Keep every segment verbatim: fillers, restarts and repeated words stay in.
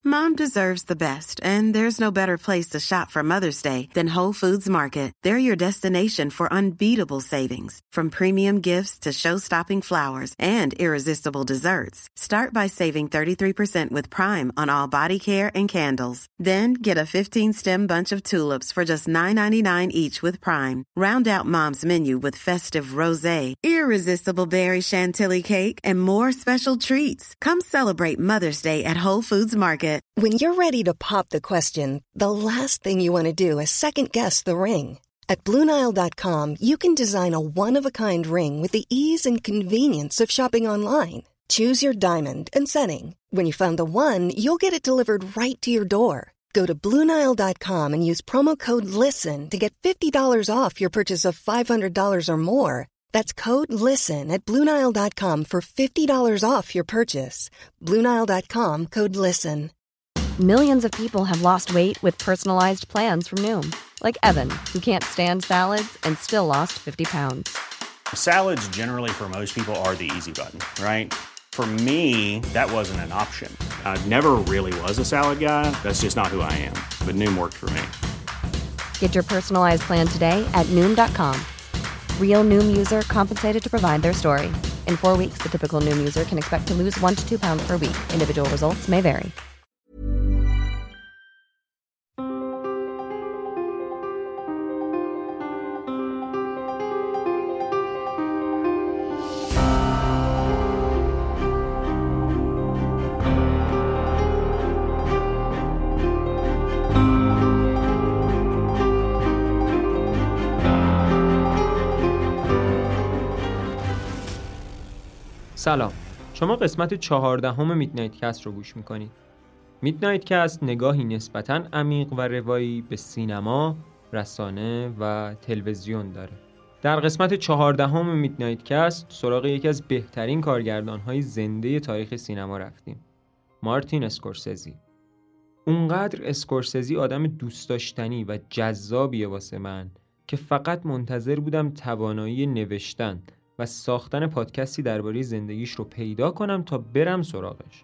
Mom deserves the best, and there's no better place to shop for Mother's Day than Whole Foods Market. They're your destination for unbeatable savings, from premium gifts to show-stopping flowers and irresistible desserts. Start by saving thirty-three percent with Prime on all body care and candles. Then get a fifteen-stem bunch of tulips for just nine ninety-nine each with Prime. Round out Mom's menu with festive rosé, irresistible berry chantilly cake, and more special treats. Come celebrate Mother's Day at Whole Foods Market. When you're ready to pop the question, the last thing you want to do is second-guess the ring. At Blue Nile dot com, you can design a one-of-a-kind ring with the ease and convenience of shopping online. Choose your diamond and setting. When you find the one, you'll get it delivered right to your door. Go to Blue Nile dot com and use promo code LISTEN to get fifty dollars off your purchase of five hundred dollars or more. That's code LISTEN at Blue Nile dot com for fifty dollars off your purchase. Blue Nile dot com, code LISTEN. Millions of people have lost weight with personalized plans from Noom. Like Evan, who can't stand salads and still lost fifty pounds. Salads generally for most people are the easy button, right? For me, that wasn't an option. I never really was a salad guy. That's just not who I am. But Noom worked for me. Get your personalized plan today at Noom dot com. Real Noom user compensated to provide their story. In four weeks, the typical Noom user can expect to lose one to two pounds per week. Individual results may vary. سلام، شما قسمت چهاردهم میدنایت کست رو گوش میکنید. میدنایت کست نگاهی نسبتاً عمیق و روایی به سینما، رسانه و تلویزیون داره. در قسمت چهاردهم میدنایت کست سراغ یکی از بهترین کارگردان‌های زنده تاریخ سینما رفتیم، مارتین اسکورسزی. اونقدر اسکورسزی آدم دوست داشتنی و جذابیه واسه من که فقط منتظر بودم توانایی نوشتن و ساختن پادکستی درباره زندگیش رو پیدا کنم تا برم سراغش.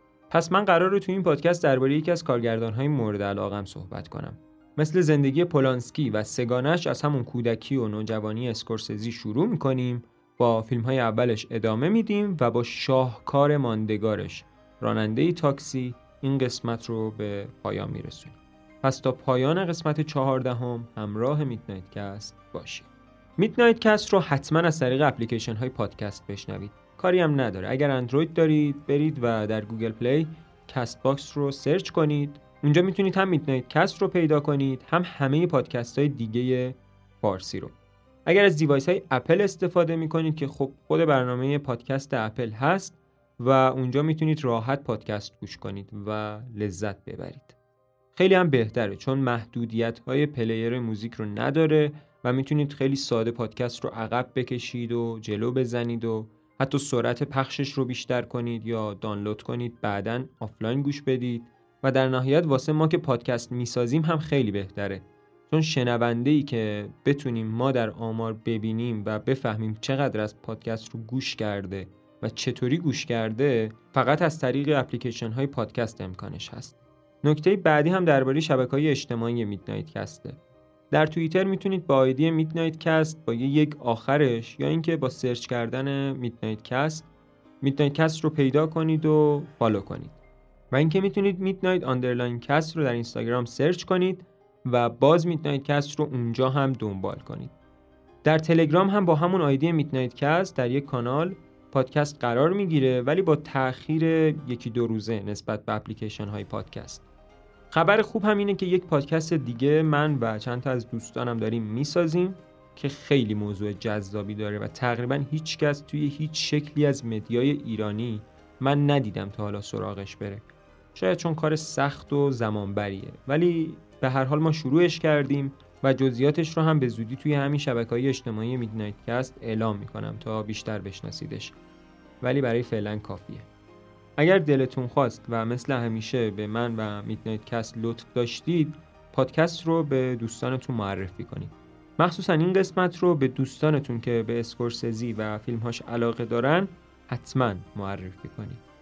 پس من قراره تو این پادکست درباره یکی از کارگردان‌های مورد علاقه‌ام صحبت کنم. مثل زندگی پولانسکی و سگانش از همون کودکی و نوجوانی اسکورسزی شروع می‌کنیم، با فیلم‌های اولش ادامه میدیم و با شاهکار ماندگارش راننده تاکسی این قسمت رو به پایان میرسونیم. پس تا پایان قسمت چهاردهم همراه میدنایت کست باشید. میدنایت کست رو حتما از طریق اپلیکیشن های پادکست بشنوید. کاری هم نداره. اگر اندروید دارید برید و در گوگل پلی کست باکس رو سرچ کنید. اونجا میتونید هم میدنایت کست رو پیدا کنید، هم همه پادکست های دیگه فارسی رو. اگر از دیوایس های اپل استفاده میکنید که خب خود برنامه پادکست اپل هست و اونجا میتونید راحت پادکست گوش کنید و لذت ببرید. خیلی هم بهتره چون محدودیت های پلیر موزیک رو نداره و میتونید خیلی ساده پادکست رو عقب بکشید و جلو بزنید و حتی سرعت پخشش رو بیشتر کنید یا دانلود کنید بعداً آفلاین گوش بدید و در نهایت واسه ما که پادکست میسازیم هم خیلی بهتره چون شنونده‌ای که بتونیم ما در آمار ببینیم و بفهمیم چقدر از پادکست رو گوش کرده و چطوری گوش کرده فقط از طریق اپلیکیشن های پادکست امکانش هست. نکته بعدی هم درباره شبکه‌های اجتماعی میدنایت کسته. در توییتر میتونید با آیدی میدنایت کست با یه یک آخرش یا اینکه با سرچ کردن میدنایت کست میدنایت کست رو پیدا کنید و فالو کنید. و اینکه میتونید میدنایت آندرلاین کست رو در اینستاگرام سرچ کنید و باز میدنایت کست رو اونجا هم دنبال کنید. در تلگرام هم با همون آیدی میدنایت کست در یک کانال پادکست قرار میگیره ولی با تأخیر یکی دو روزه نسبت به اپلیکیشن های پادکست. خبر خوب هم اینه که یک پادکست دیگه من و چند تا از دوستانم داریم میسازیم که خیلی موضوع جذابی داره و تقریبا هیچ کس توی هیچ شکلی از مدیای ایرانی من ندیدم تا حالا سراغش بره. شاید چون کار سخت و زمان بریه ولی به هر حال ما شروعش کردیم و جزئیاتش رو هم به زودی توی همین شبکه‌های اجتماعی میدنایت کست اعلام میکنم تا بیشتر بشناسیدش. ولی برای فعلا کافیه. اگر دلتون خواست و مثل همیشه به من و میدنایت کست لطف داشتید پادکست رو به دوستانتون معرفی کنید. مخصوصا این قسمت رو به دوستانتون که به اسکورسزی و فیلمهاش علاقه دارن حتما معرفی کنید.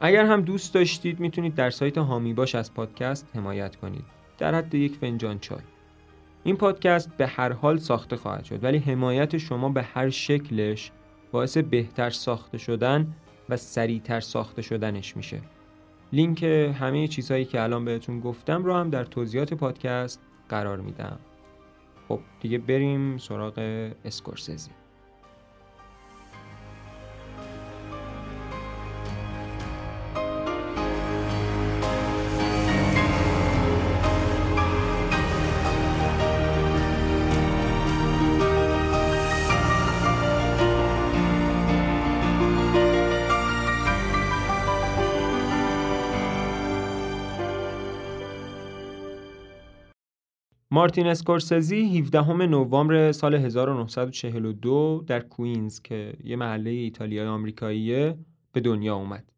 اگر هم دوست داشتید میتونید در سایت هامی باش از پادکست حمایت کنید در حد یک فنجان چای. این پادکست به هر حال ساخته خواهد شد، ولی حمایت شما به هر شکلش باعث بهتر ساخته شدن و سریعتر ساخته شدنش میشه. لینک همه چیزهایی که الان بهتون گفتم رو هم در توضیحات پادکست قرار میدم. خب دیگه بریم سراغ اسکورسزی. مارتین اسکورسزی هفدهم نوامبر سال هزار و نهصد و چهل و دو در کوینز که یه محله ایتالیای آمریکاییه به دنیا اومد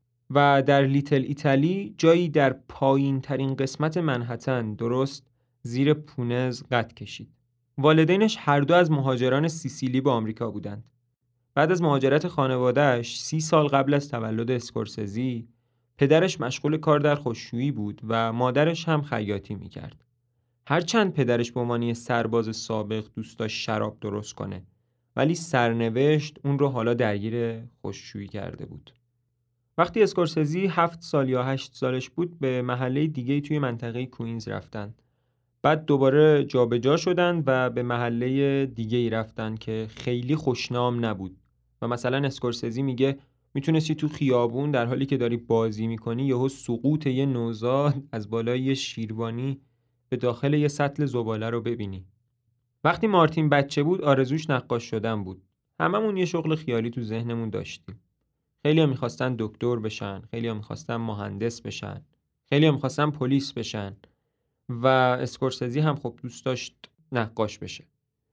و در لیتل ایتالی، جایی در پایین ترین قسمت منهتن درست زیر پونز قد کشید. والدینش هر دو از مهاجران سیسیلی به آمریکا بودند. بعد از مهاجرت خانواده‌اش سی سال قبل از تولد اسکورسزی، پدرش مشغول کار در خشکشویی بود و مادرش هم خیاطی می‌کرد. هرچند پدرش به عنوان سرباز سابق دوست داشت شراب درست کنه، ولی سرنوشت اون رو حالا درگیر خشکشویی کرده بود. وقتی اسکورسزی هفت سال یا هشت سالش بود به محله دیگه‌ای توی منطقه کوینز رفتن. بعد دوباره جابجا شدن و به محله دیگه‌ای رفتن که خیلی خوشنام نبود. و مثلا اسکورسزی میگه میتونستی تو خیابون در حالی که داری بازی میکنی یهو سقوط یه نوزاد از بالای یه شیروانی به داخل یه سطل زباله رو ببینی. وقتی مارتین بچه بود آرزوش نقاش شدن بود. هممون یه شغل خیالی تو ذهنمون داشتیم. خیلی‌ها می‌خواستن دکتر بشن، خیلی‌ها می‌خواستن مهندس بشن، خیلی‌ها می‌خواستن پلیس بشن و اسکورسزی هم خب دوست داشت نقاش بشه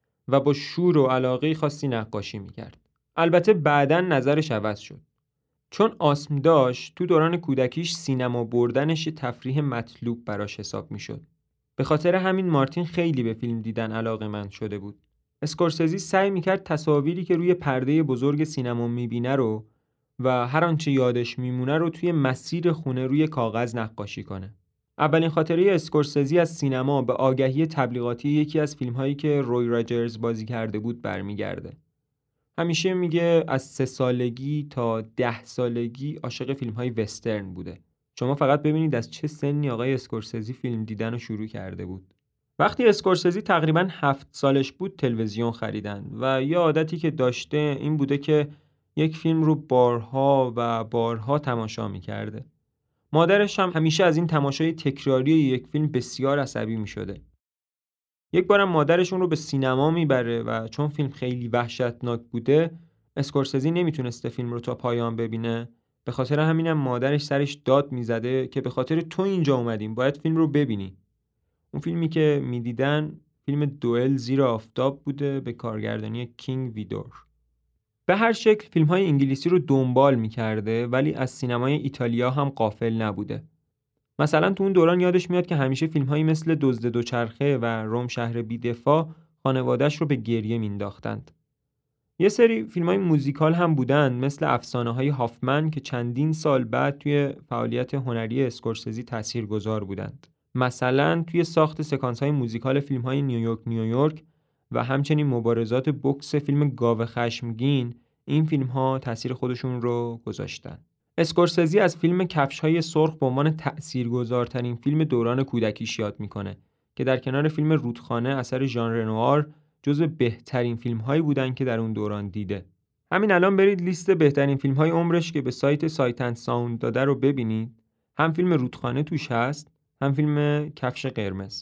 و با شور و علاقه خاصی نقاشی می‌کرد. البته بعداً نظرش عوض شد. چون آسم داشت تو دوران کودکیش سینما بردنش یه تفریح مطلوب براش حساب می‌شد. به خاطر همین مارتین خیلی به فیلم دیدن علاقه‌مند شده بود. اسکورسزی سعی می‌کرد تصاویری که روی پرده بزرگ سینما می‌بینه رو و هر آنچه یادش میمونه رو توی مسیر خونه روی کاغذ نقاشی کنه. اولین خاطره اسکورسزی از سینما به آگهی تبلیغاتی یکی از فیلم‌هایی که روی راجرز بازی کرده بود برمیگرده. همیشه میگه از سه سالگی تا ده سالگی عاشق فیلم‌های وسترن بوده. شما فقط ببینید از چه سنی آقای اسکورسزی فیلم دیدن رو شروع کرده بود. وقتی اسکورسزی تقریباً هفت سالش بود تلویزیون خریدن و یه عادتی که داشته این بوده که یک فیلم رو بارها و بارها تماشا می‌کرده. مادرش هم همیشه از این تماشای تکراری یک فیلم بسیار عصبی می‌شده. یک بارم مادرشون رو به سینما میبره و چون فیلم خیلی وحشتناک بوده اسکورسزی نمیتونسته فیلم رو تا پایان ببینه. به خاطر همینم مادرش سرش داد میزده که به خاطر تو اینجا اومدیم، باید فیلم رو ببینی. اون فیلمی که میدیدن فیلم دوئل زیر آفتاب بوده به کارگردانی کینگ ویدور. به هر شکل فیلم‌های انگلیسی رو دنبال می‌کرده ولی از سینمای ایتالیا هم غافل نبوده. مثلا تو اون دوران یادش میاد که همیشه فیلم‌هایی مثل دزد دوچرخه و روم شهر بی‌دفاع خانواده‌اش رو به گریه مینداختند. یه سری فیلم‌های موزیکال هم بودن مثل افسانه‌های هافمن که چندین سال بعد توی فعالیت هنری اسکورسزی تاثیرگذار بودند. مثلا توی ساخت سکانس‌های موزیکال فیلم‌های نیویورک نیویورک و همچنین مبارزات بوکس فیلم گاو خشمگین این فیلم‌ها تاثیر خودشون رو گذاشتن. اسکورسزی از فیلم کفش‌های سرخ به عنوان تأثیرگذارترین فیلم دوران کودکیش یاد میکنه که در کنار فیلم رودخانه اثر ژان رنوار جزو بهترین فیلم‌هایی بودن که در اون دوران دیده. همین الان برید لیست بهترین فیلم‌های عمرش که به سایت سایت اند ساوند داده رو ببینید. هم فیلم رودخانه توش هست، هم فیلم کفش قرمز.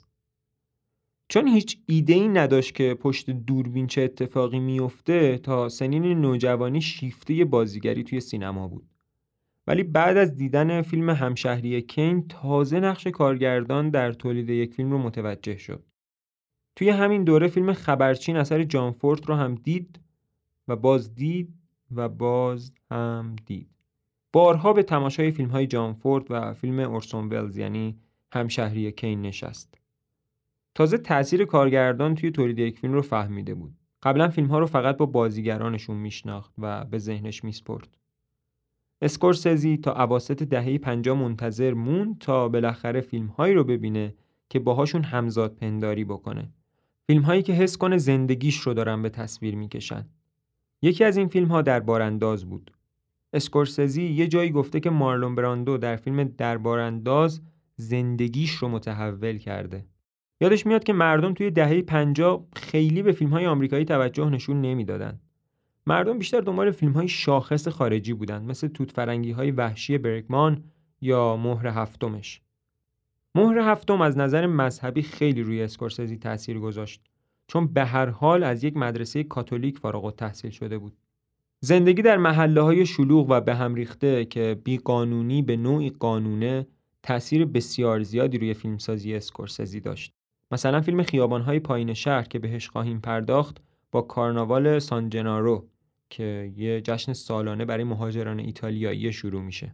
چون هیچ ایده‌ای نداشت که پشت دوربین چه اتفاقی میفته تا سنین نوجوانی شیفته بازیگری توی سینما بود. ولی بعد از دیدن فیلم همشهری کین تازه نقش کارگردان در تولید یک فیلم رو متوجه شد. توی همین دوره فیلم خبرچین اثر جان فورد رو هم دید و باز دید و باز هم دید. بارها به تماشای فیلم‌های جان فورد و فیلم اورسون ولز یعنی همشهری کین نشست. تازه تأثیر کارگردان توی تولید یک فیلم رو فهمیده بود. قبلا فیلم‌ها رو فقط با بازیگرانشون میشناخت و به ذهنش میسپرد. اسکورسزی تا اواسط دهه پنجاه منتظر موند تا بالاخره فیلم‌هایی رو ببینه که باهاشون همزاد پنداری بکنه. فیلم‌هایی که حس کنه زندگیش رو دارن به تصویر میکشن. یکی از این فیلم‌ها دربارانداز بود. اسکورسزی یه جایی گفته که مارلون براندو در فیلم دربارانداز زندگیش رو متحول کرده. یادش میاد که مردم توی دهه پنجاه خیلی به فیلم‌های آمریکایی توجه نشون نمیدادن. مردم بیشتر دنبال فیلم‌های شاخص خارجی بودن، مثل توت فرنگی‌های وحشی برگمان یا مهر هفتمش. مهر هفتم از نظر مذهبی خیلی روی اسکورسزی تأثیر گذاشت، چون به هر حال از یک مدرسه کاتولیک فارغ التحصیل شده بود. زندگی در محله‌های شلوغ و به هم ریخته که بی‌قانونی به نوعی قانونه تأثیر بسیار زیادی روی فیلمسازی اسکورسزی داشت. مثلا فیلم خیابان‌های پایین شهر که بهش خواهیم پرداخت با کارناوال سان جنارو که یه جشن سالانه برای مهاجران ایتالیایی شروع میشه.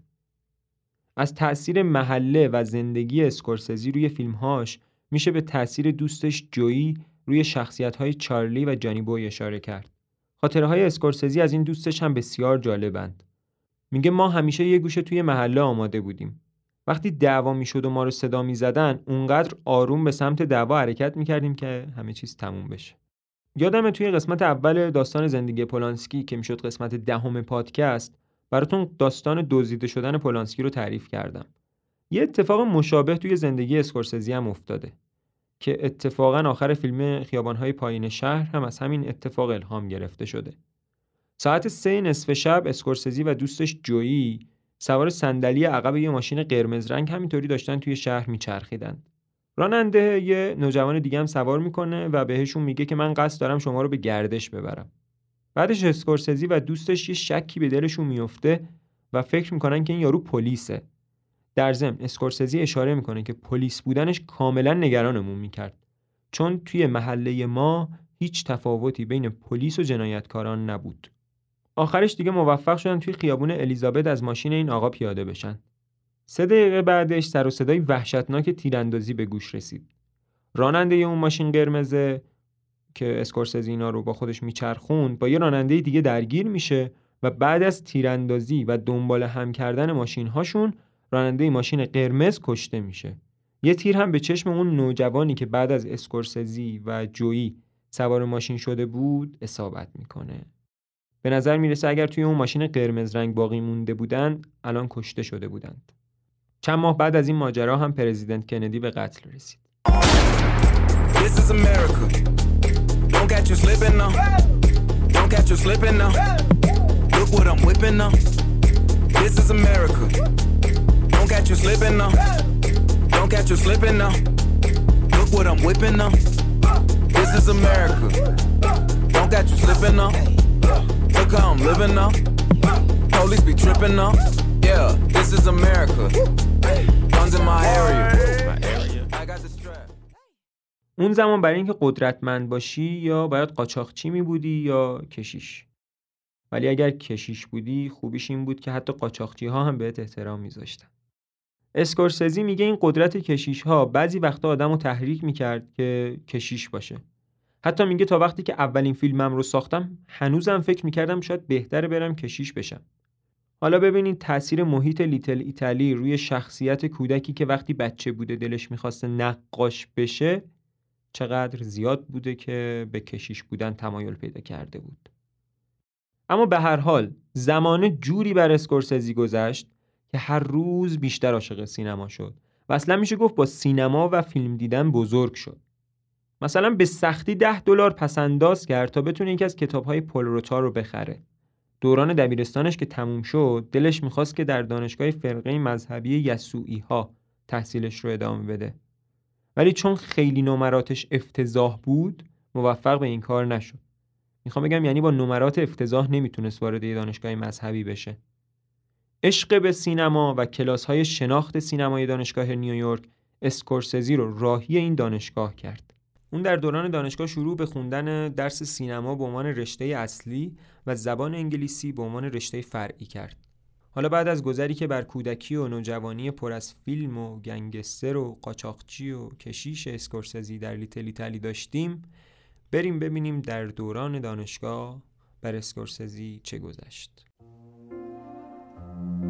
از تأثیر محله و زندگی اسکورسزی روی فیلمهاش میشه به تأثیر دوستش جویی روی شخصیت‌های چارلی و جانی بوی اشاره کرد. خاطره‌های اسکورسزی از این دوستش هم بسیار جالبند. میگه ما همیشه یه گوشه توی محله آماده بودیم. وقتی دعوا میشد و ما رو صدا میزدن، اونقدر آروم به سمت دعوا حرکت میکردیم که همه چیز تموم بشه. یادمه توی قسمت اول داستان زندگی پولانسکی که میشد قسمت دهم پادکست، براتون داستان دزدیده شدن پولانسکی رو تعریف کردم. یه اتفاق مشابه توی زندگی اسکورسزی هم افتاده که اتفاقاً آخر فیلم خیابان‌های پایین شهر هم از همین اتفاق الهام گرفته شده. ساعت سه نصف شب اسکورسزی و دوستش جویی سوار صندلی عقب یه ماشین قرمز رنگ همینطوری داشتن توی شهر میچرخیدن. راننده یه نوجوان دیگه هم سوار میکنه و بهشون میگه که من قصد دارم شما رو به گردش ببرم. بعدش اسکورسزی و دوستش یه شکی به دلشون میفته و فکر میکنن که این یارو پلیسه. در ضمن اسکورسزی اشاره میکنه که پلیس بودنش کاملا نگرانمون میکرد، چون توی محله ما هیچ تفاوتی بین پلیس و جنایتکاران نبود. آخرش دیگه موفق شدن توی خیابون الیزابت از ماشین این آقا پیاده بشن. سه دقیقه بعدش سر و صدای وحشتناک تیراندازی به گوش رسید. راننده اون ماشین قرمزه که اسکورسزی اینا رو با خودش میچرخوند با یه راننده دیگه درگیر میشه و بعد از تیراندازی و دنبال هم کردن ماشین هاشون راننده ماشین قرمز کشته میشه. یه تیر هم به چشم اون نوجوانی که بعد از اسکورسزی و جویی سوار ماشین شده بود اصابت میکنه. به نظر میرسه اگر توی اون ماشین قرمز رنگ باقی مونده بودن الان کشته شده بودند. چند ماه بعد از این ماجرا هم پرزیدنت کندی به قتل رسید. This is America. Don't catch you slipping now. Don't catch you slipping now. Look what I'm whipping now. This is America. Don't catch you slipping now. Don't catch you slipping now. Look what I'm whipping now. This is America. Don't catch you slipping now. Look how I'm living now. Police be tripping now. Yeah, this is America. Guns in my area. I got the strap. اون زمان برای اینکه قدرتمند باشی یا باید قاچاقچی می بودی یا کشیش. ولی اگر کشیش بودی خوبیش این بود که حتی قاچاقچی ها هم بهت احترام میذاشتن. اسکورسزی میگه این قدرت کشیش ها بعضی وقتا آدمو تحریک میکرد که کشیش باشه. حتی میگه تا وقتی که اولین فیلمم رو ساختم هنوزم فکر میکردم شاید بهتره برم کشیش بشم. حالا ببینید تأثیر محیط لیتل ایتالی روی شخصیت کودکی که وقتی بچه بوده دلش میخواسته نقاش بشه چقدر زیاد بوده که به کشیش بودن تمایل پیدا کرده بود. اما به هر حال زمانه جوری بر اسکورسزی گذشت که هر روز بیشتر عاشق سینما شد و اصلا میشه گفت با سینما و فیلم دیدن بزرگ شد. مثلا به سختی ده دلار پسنداز کرد تا بتونه یکی از کتاب‌های پل روتا رو بخره. دوران دبیرستانش که تموم شد دلش میخواست که در دانشگاه فرقه مذهبی یسوعی‌ها تحصیلش رو ادامه بده. ولی چون خیلی نمراتش افتضاح بود موفق به این کار نشد. میخوام بگم یعنی با نمرات افتضاح نمیتونست وارد یه دانشگاه مذهبی بشه. عشق به سینما و کلاس‌های شناخت سینمای دانشگاه نیویورک اسکورسزی رو راهی این دانشگاه کرد. اون در دوران دانشگاه شروع به خوندن درس سینما به عنوان رشته اصلی و زبان انگلیسی به عنوان رشته فرعی کرد. حالا بعد از گذری که بر کودکی و نوجوانی پر از فیلم و گنگستر و قاچاقچی و کشیش اسکورسزی در لیتل ایتالی داشتیم، بریم ببینیم در دوران دانشگاه بر اسکورسزی چه گذشت.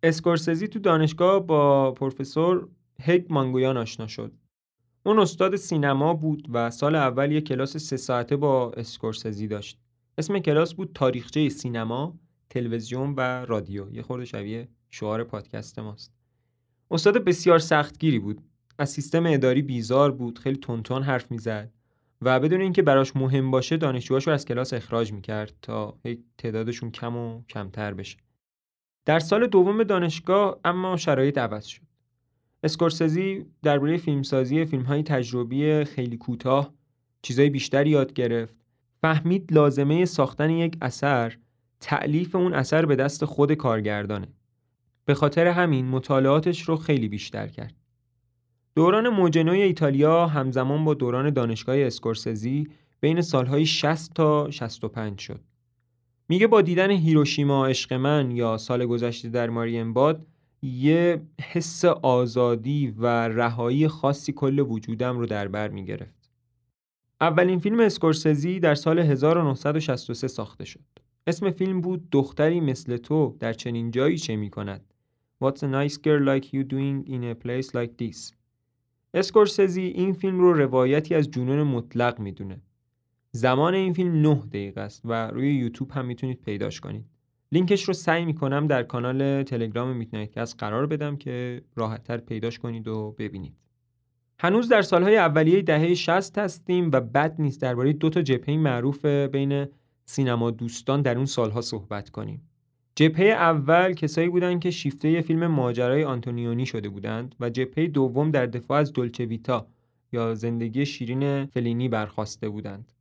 اسکورسزی تو دانشگاه با پروفسور هگ مانگویان آشنا شد. اون استاد سینما بود و سال اول یک کلاس سه ساعته با اسکورسزی داشت. اسم کلاس بود تاریخچه سینما، تلویزیون و رادیو. یه خورده شبیه شعار پادکست ماست. استاد بسیار سختگیری بود. از سیستم اداری بیزار بود، خیلی تونتون حرف میزد و بدون اینکه براش مهم باشه دانشجوهاشو از کلاس اخراج میکرد تا تعدادشون کم و کمتر بشه. در سال دوم دانشگاه اما شرایط عوض شد. اسکورسزی درباره فیلمسازی فیلم‌های تجربی خیلی کوتاه چیزای بیشتری یاد گرفت. فهمید لازمه ساختن یک اثر تألیف اون اثر به دست خود کارگردانه. به خاطر همین مطالعاتش رو خیلی بیشتر کرد. دوران موج نوی ایتالیا همزمان با دوران دانشگاه اسکورسزی بین سالهای شصت تا شصت و پنج شد. میگه با دیدن هیروشیما عشق من یا سال گذشته در مارینباد یه حس آزادی و رهایی خاصی کل وجودم رو در بر میگرفت. اولین فیلم اسکورسزی در سال هزار و نهصد و شصت و سه ساخته شد. اسم فیلم بود دختری مثل تو در چنین جایی چه میکند؟ What's a nice girl like you doing in a place like this? اسکورسزی این فیلم رو روایتی از جنون مطلق میدونه. زمان این فیلم نه دقیقه است و روی یوتیوب هم میتونید پیداش کنید. لینکش رو سعی میکنم در کانال تلگرام میدنایت کست قرار بدم که راحت‌تر پیداش کنید و ببینید. هنوز در سالهای اولیه دهه شصت هستیم و بد نیست درباره دو تا جبهه معروف بین سینما دوستان در اون سالها صحبت کنیم. جبهه اول کسایی بودند که شیفته فیلم ماجرای آنتونیونی شده بودند و جبهه دوم در دفاع از دولچه ویتا یا زندگی شیرین فلینی برخاسته بودند.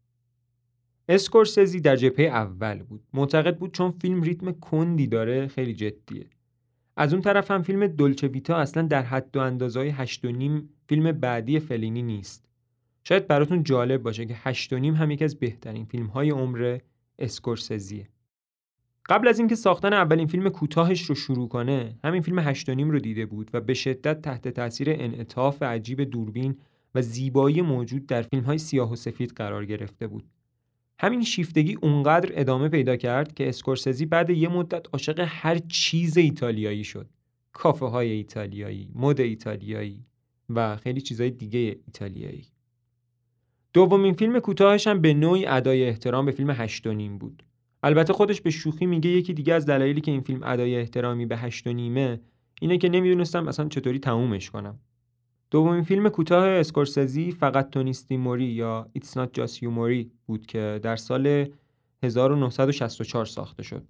اسکورسزی در جبهه اول بود. معتقد بود چون فیلم ریتم کندی داره خیلی جدیه. از اون طرف هم فیلم دولچه ویتا اصلا در حد و اندازهای هشت و نیم فیلم بعدی فلینی نیست. شاید براتون جالب باشه که هشت و نیم هم یکی از بهترین فیلم‌های عمر اسکورسزیه. قبل از اینکه ساختن اولین فیلم کوتاهش رو شروع کنه، همین فیلم هشت و نیم رو دیده بود و به شدت تحت تاثیر انعطاف عجیب دوربین و زیبایی موجود در فیلم‌های سیاه و سفید قرار گرفته بود. همین شیفتگی اونقدر ادامه پیدا کرد که اسکورسزی بعد یه مدت عاشق هر چیز ایتالیایی شد. کافه های ایتالیایی، مد ایتالیایی و خیلی چیزای دیگه ایتالیایی. دومین فیلم کوتاهش هم به نوعی ادای احترام به فیلم هشت و نیم بود. البته خودش به شوخی میگه یکی دیگه از دلایلی که این فیلم ادای احترامی به هشت و نیمه اینه که نمیدونستم اصلا چطوری تمومش کنم. دومین فیلم کوتاه اسکورسزی فقط تو نیستی موری یا It's Not Just You موری بود که در سال هزار و نهصد و شصت و چهار ساخته شد.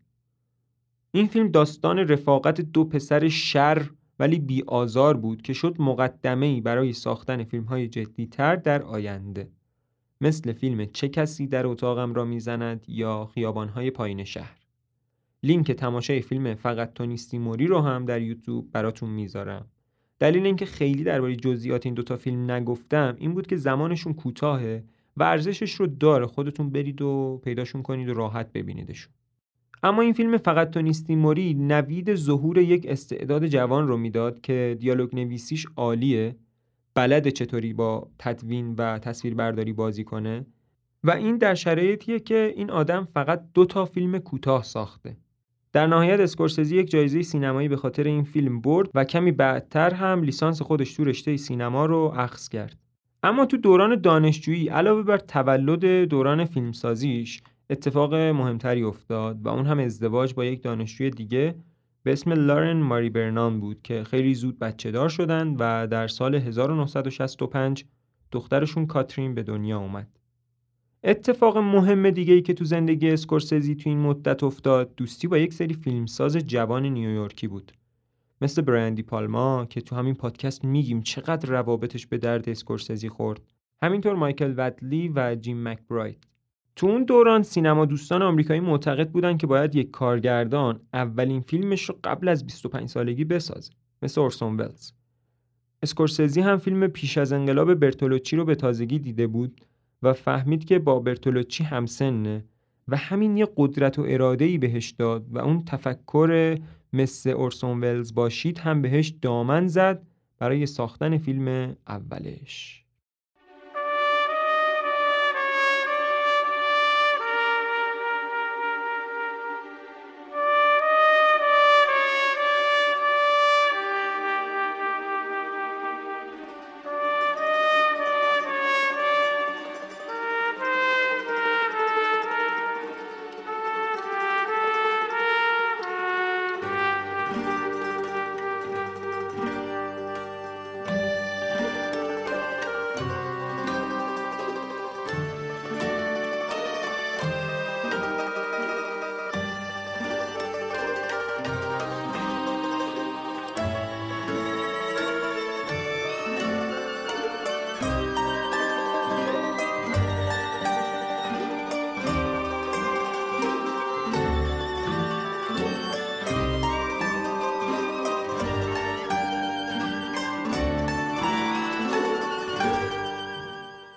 این فیلم داستان رفاقت دو پسر شر ولی بی آزار بود که شد مقدمه‌ای برای ساختن فیلم‌های جدی‌تر در آینده، مثل فیلم چه کسی در اتاقم را میزند یا خیابان‌های پایین شهر. لینک تماشای فیلم فقط تو نیستی موری رو هم در یوتیوب براتون میذارم. دلیل اینکه خیلی درباره جزئیات این دوتا فیلم نگفتم این بود که زمانشون کوتاهه و ارزشش رو داره خودتون برید و پیداشون کنید و راحت ببینیدشون. اما این فیلم فقط تو نیستی موری نوید ظهور یک استعداد جوان رو میداد که دیالوگ نویسیش عالیه، بلده چطوری با تدوین و تصویربرداری بازی کنه و این در شرایطیه که این آدم فقط دو تا فیلم کوتاه ساخته. در نهایت اسکورسزی یک جایزه سینمایی به خاطر این فیلم برد و کمی بعدتر هم لیسانس خودش تو رشته سینما رو اخذ کرد. اما تو دوران دانشجویی علاوه بر تولد دوران فیلمسازیش اتفاق مهمتری افتاد و اون هم ازدواج با یک دانشجوی دیگه به اسم لارن ماری برنان بود که خیلی زود بچه دار شدن و در سال هزار و نهصد و شصت و پنج دخترشون کاترین به دنیا اومد. اتفاق مهم دیگه ای که تو زندگی اسکورسزی تو این مدت افتاد دوستی با یک سری فیلمساز جوان نیویورکی بود، مثل برایان پالما که تو همین پادکست میگیم چقدر روابطش به درد اسکورسزی خورد، همینطور مایکل ودلی و جیم مکبراید. تو اون دوران سینما دوستان آمریکایی معتقد بودن که باید یک کارگردان اولین فیلمش رو قبل از بیست و پنج سالگی بسازه، مثل اورسون ولز. اسکورسزی هم فیلم پیش از انقلاب برتولوچی رو به تازگی دیده بود و فهمید که با برتولوچی همسنه و همین یه قدرت و اراده‌ای بهش داد و اون تفکر مثل اورسون ولز باشید هم بهش دامن زد برای ساختن فیلم اولش.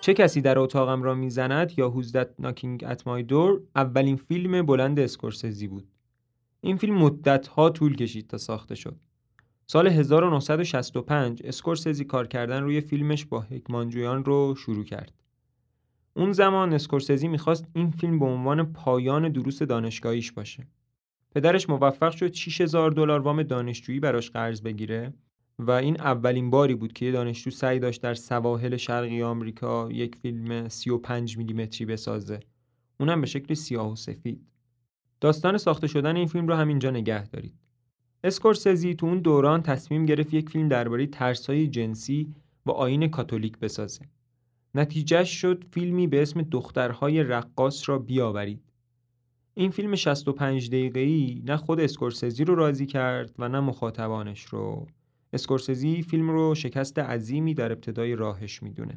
چه کسی در اتاقم را میزند یا Who's That Knocking at My Door اولین فیلم بلند اسکورسزی بود. این فیلم مدت‌ها طول کشید تا ساخته شد. سال هزار و نهصد و شصت و پنج اسکورسزی کار کردن روی فیلمش با هکمانجویان رو شروع کرد. اون زمان اسکورسزی میخواست این فیلم به عنوان پایان دروس دانشگاهیش باشه. پدرش موفق شد شش هزار دلار وام دانشجویی براش قرض بگیره و این اولین باری بود که یه دانشجو سعی داشت در سواحل شرقی آمریکا یک فیلم سی و پنج میلیمتری بسازه، اونم به شکل سیاه و سفید. داستان ساخته شدن این فیلم رو همینجا نگه دارید. اسکورسزی تو اون دوران تصمیم گرفت یک فیلم درباره ترس‌های جنسی و آیین کاتولیک بسازه. نتیجهش شد فیلمی به اسم دخترهای رقاص را بیاورید. این فیلم شصت و پنج دقیقه‌ای نه خود اسکورسزی رو راضی کرد و نه مخاطبانش رو. اسکورسزی فیلم رو شکست عظیمی در ابتدای راهش میدونه.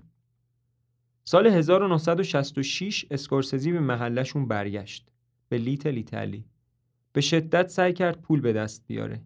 سال هزار و نهصد و شصت و شش اسکورسزی به محلشون برگشت، به لیتل ایتالی. به شدت سعی کرد پول به دست بیاره.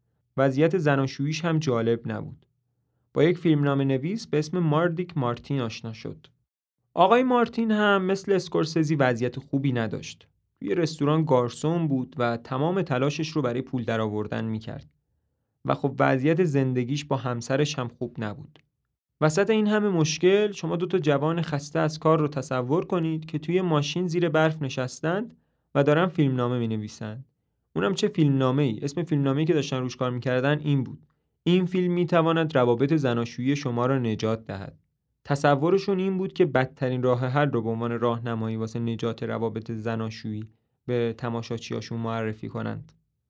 وضعیت زناشوییش هم جالب نبود. با یک فیلمنامه نویس به اسم ماردیک مارتین آشنا شد. آقای مارتین هم مثل اسکورسزی وضعیت خوبی نداشت. توی رستوران گارسون بود و تمام تلاشش رو برای پول درآوردن میکرد. و خب وضعیت زندگیش با همسرش هم خوب نبود. وسط این همه مشکل شما دو تا جوان خسته از کار رو تصور کنید که توی ماشین زیر برف نشستند و دارن فیلمنامه مینویسن. اونم چه فیلمنامه‌ای؟ اسم فیلمنامه‌ای که داشتن روش کار میکردن این بود: این فیلم میتواند روابط زناشویی شما را نجات دهد. تصورشون این بود که بدترین راه حل رو به عنوان راهنمایی واسه نجات روابط زناشویی به تماشاچیاشون معرفی کنند.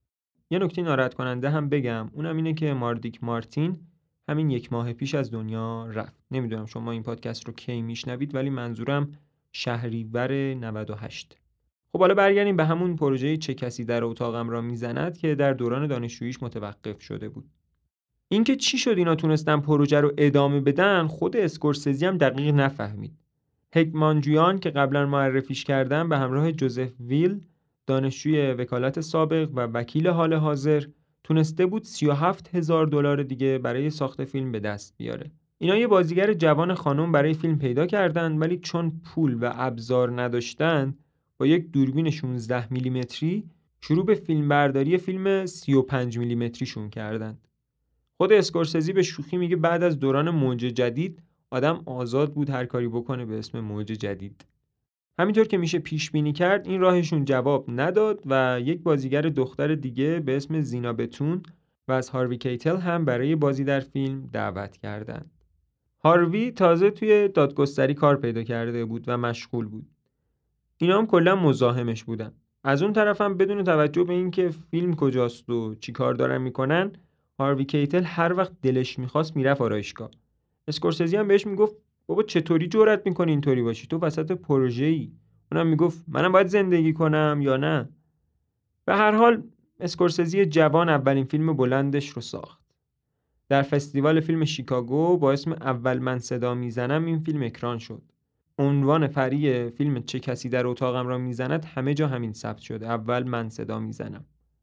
یه نکته ناراحت کننده هم بگم، اونم اینه که ماردیک مارتین همین یک ماه پیش از دنیا رفت. نمیدونم شما این پادکست رو کی میشنوید، ولی منظورم شهریور نود و هشت. خب حالا برگردیم به همون پروژه چه کسی در اتاقم را میزند که در دوران دانشجوییش متوقف شده بود. اینکه چی شد اینا تونستن پروژه رو ادامه بدن خود اسکورسزی هم دقیق نفهمید. هکمانجویان که قبلا معرفیش کردن به همراه جوزف ویل، دانشجوی وکالت سابق و وکیل حال حاضر، تونسته بود سی و هفت هزار دلار دیگه برای ساخت فیلم به دست بیاره. اینا یه بازیگر جوان خانم برای فیلم پیدا کردن، ولی چون پول و ابزار نداشتن با یک دوربین شانزده میلیمتری شروع به فیلم برداری فیلم سی و پنج میلیمتری شون کردن. خود اسکورسزی به شوخی میگه بعد از دوران موج جدید آدم آزاد بود هر کاری بکنه به اسم موج جدید. همینطور که میشه پیش بینی کرد این راهشون جواب نداد و یک بازیگر دختر دیگه به اسم زینا بتون و از هاروی کیتل هم برای بازی در فیلم دعوت کردند. هاروی تازه توی دادگستری کار پیدا کرده بود و مشغول بود. اینا هم کلا مزاحمش بودن. از اون طرف هم بدون توجه به این که فیلم کجاست و چی کار دارن میکنن، هاروی کیتل هر وقت دلش میخواست میرفت آرایشگاه. اسکورسزی هم بهش میگفت بابا چطوری جرأت میکنی اینطوری باشی، تو وسط پروژه‌ای. اونم میگفت منم باید زندگی کنم یا نه. به هر حال اسکورسزی جوان اولین فیلم بلندش رو ساخت. در فستیوال فیلم شیکاگو با اسم اول من صدا میزنم این فیلم اکران شد. عنوان فرعی فیلم چه کسی در اتاقم را میزند همه جا همین ثبت شده: اول من صدا میزنم.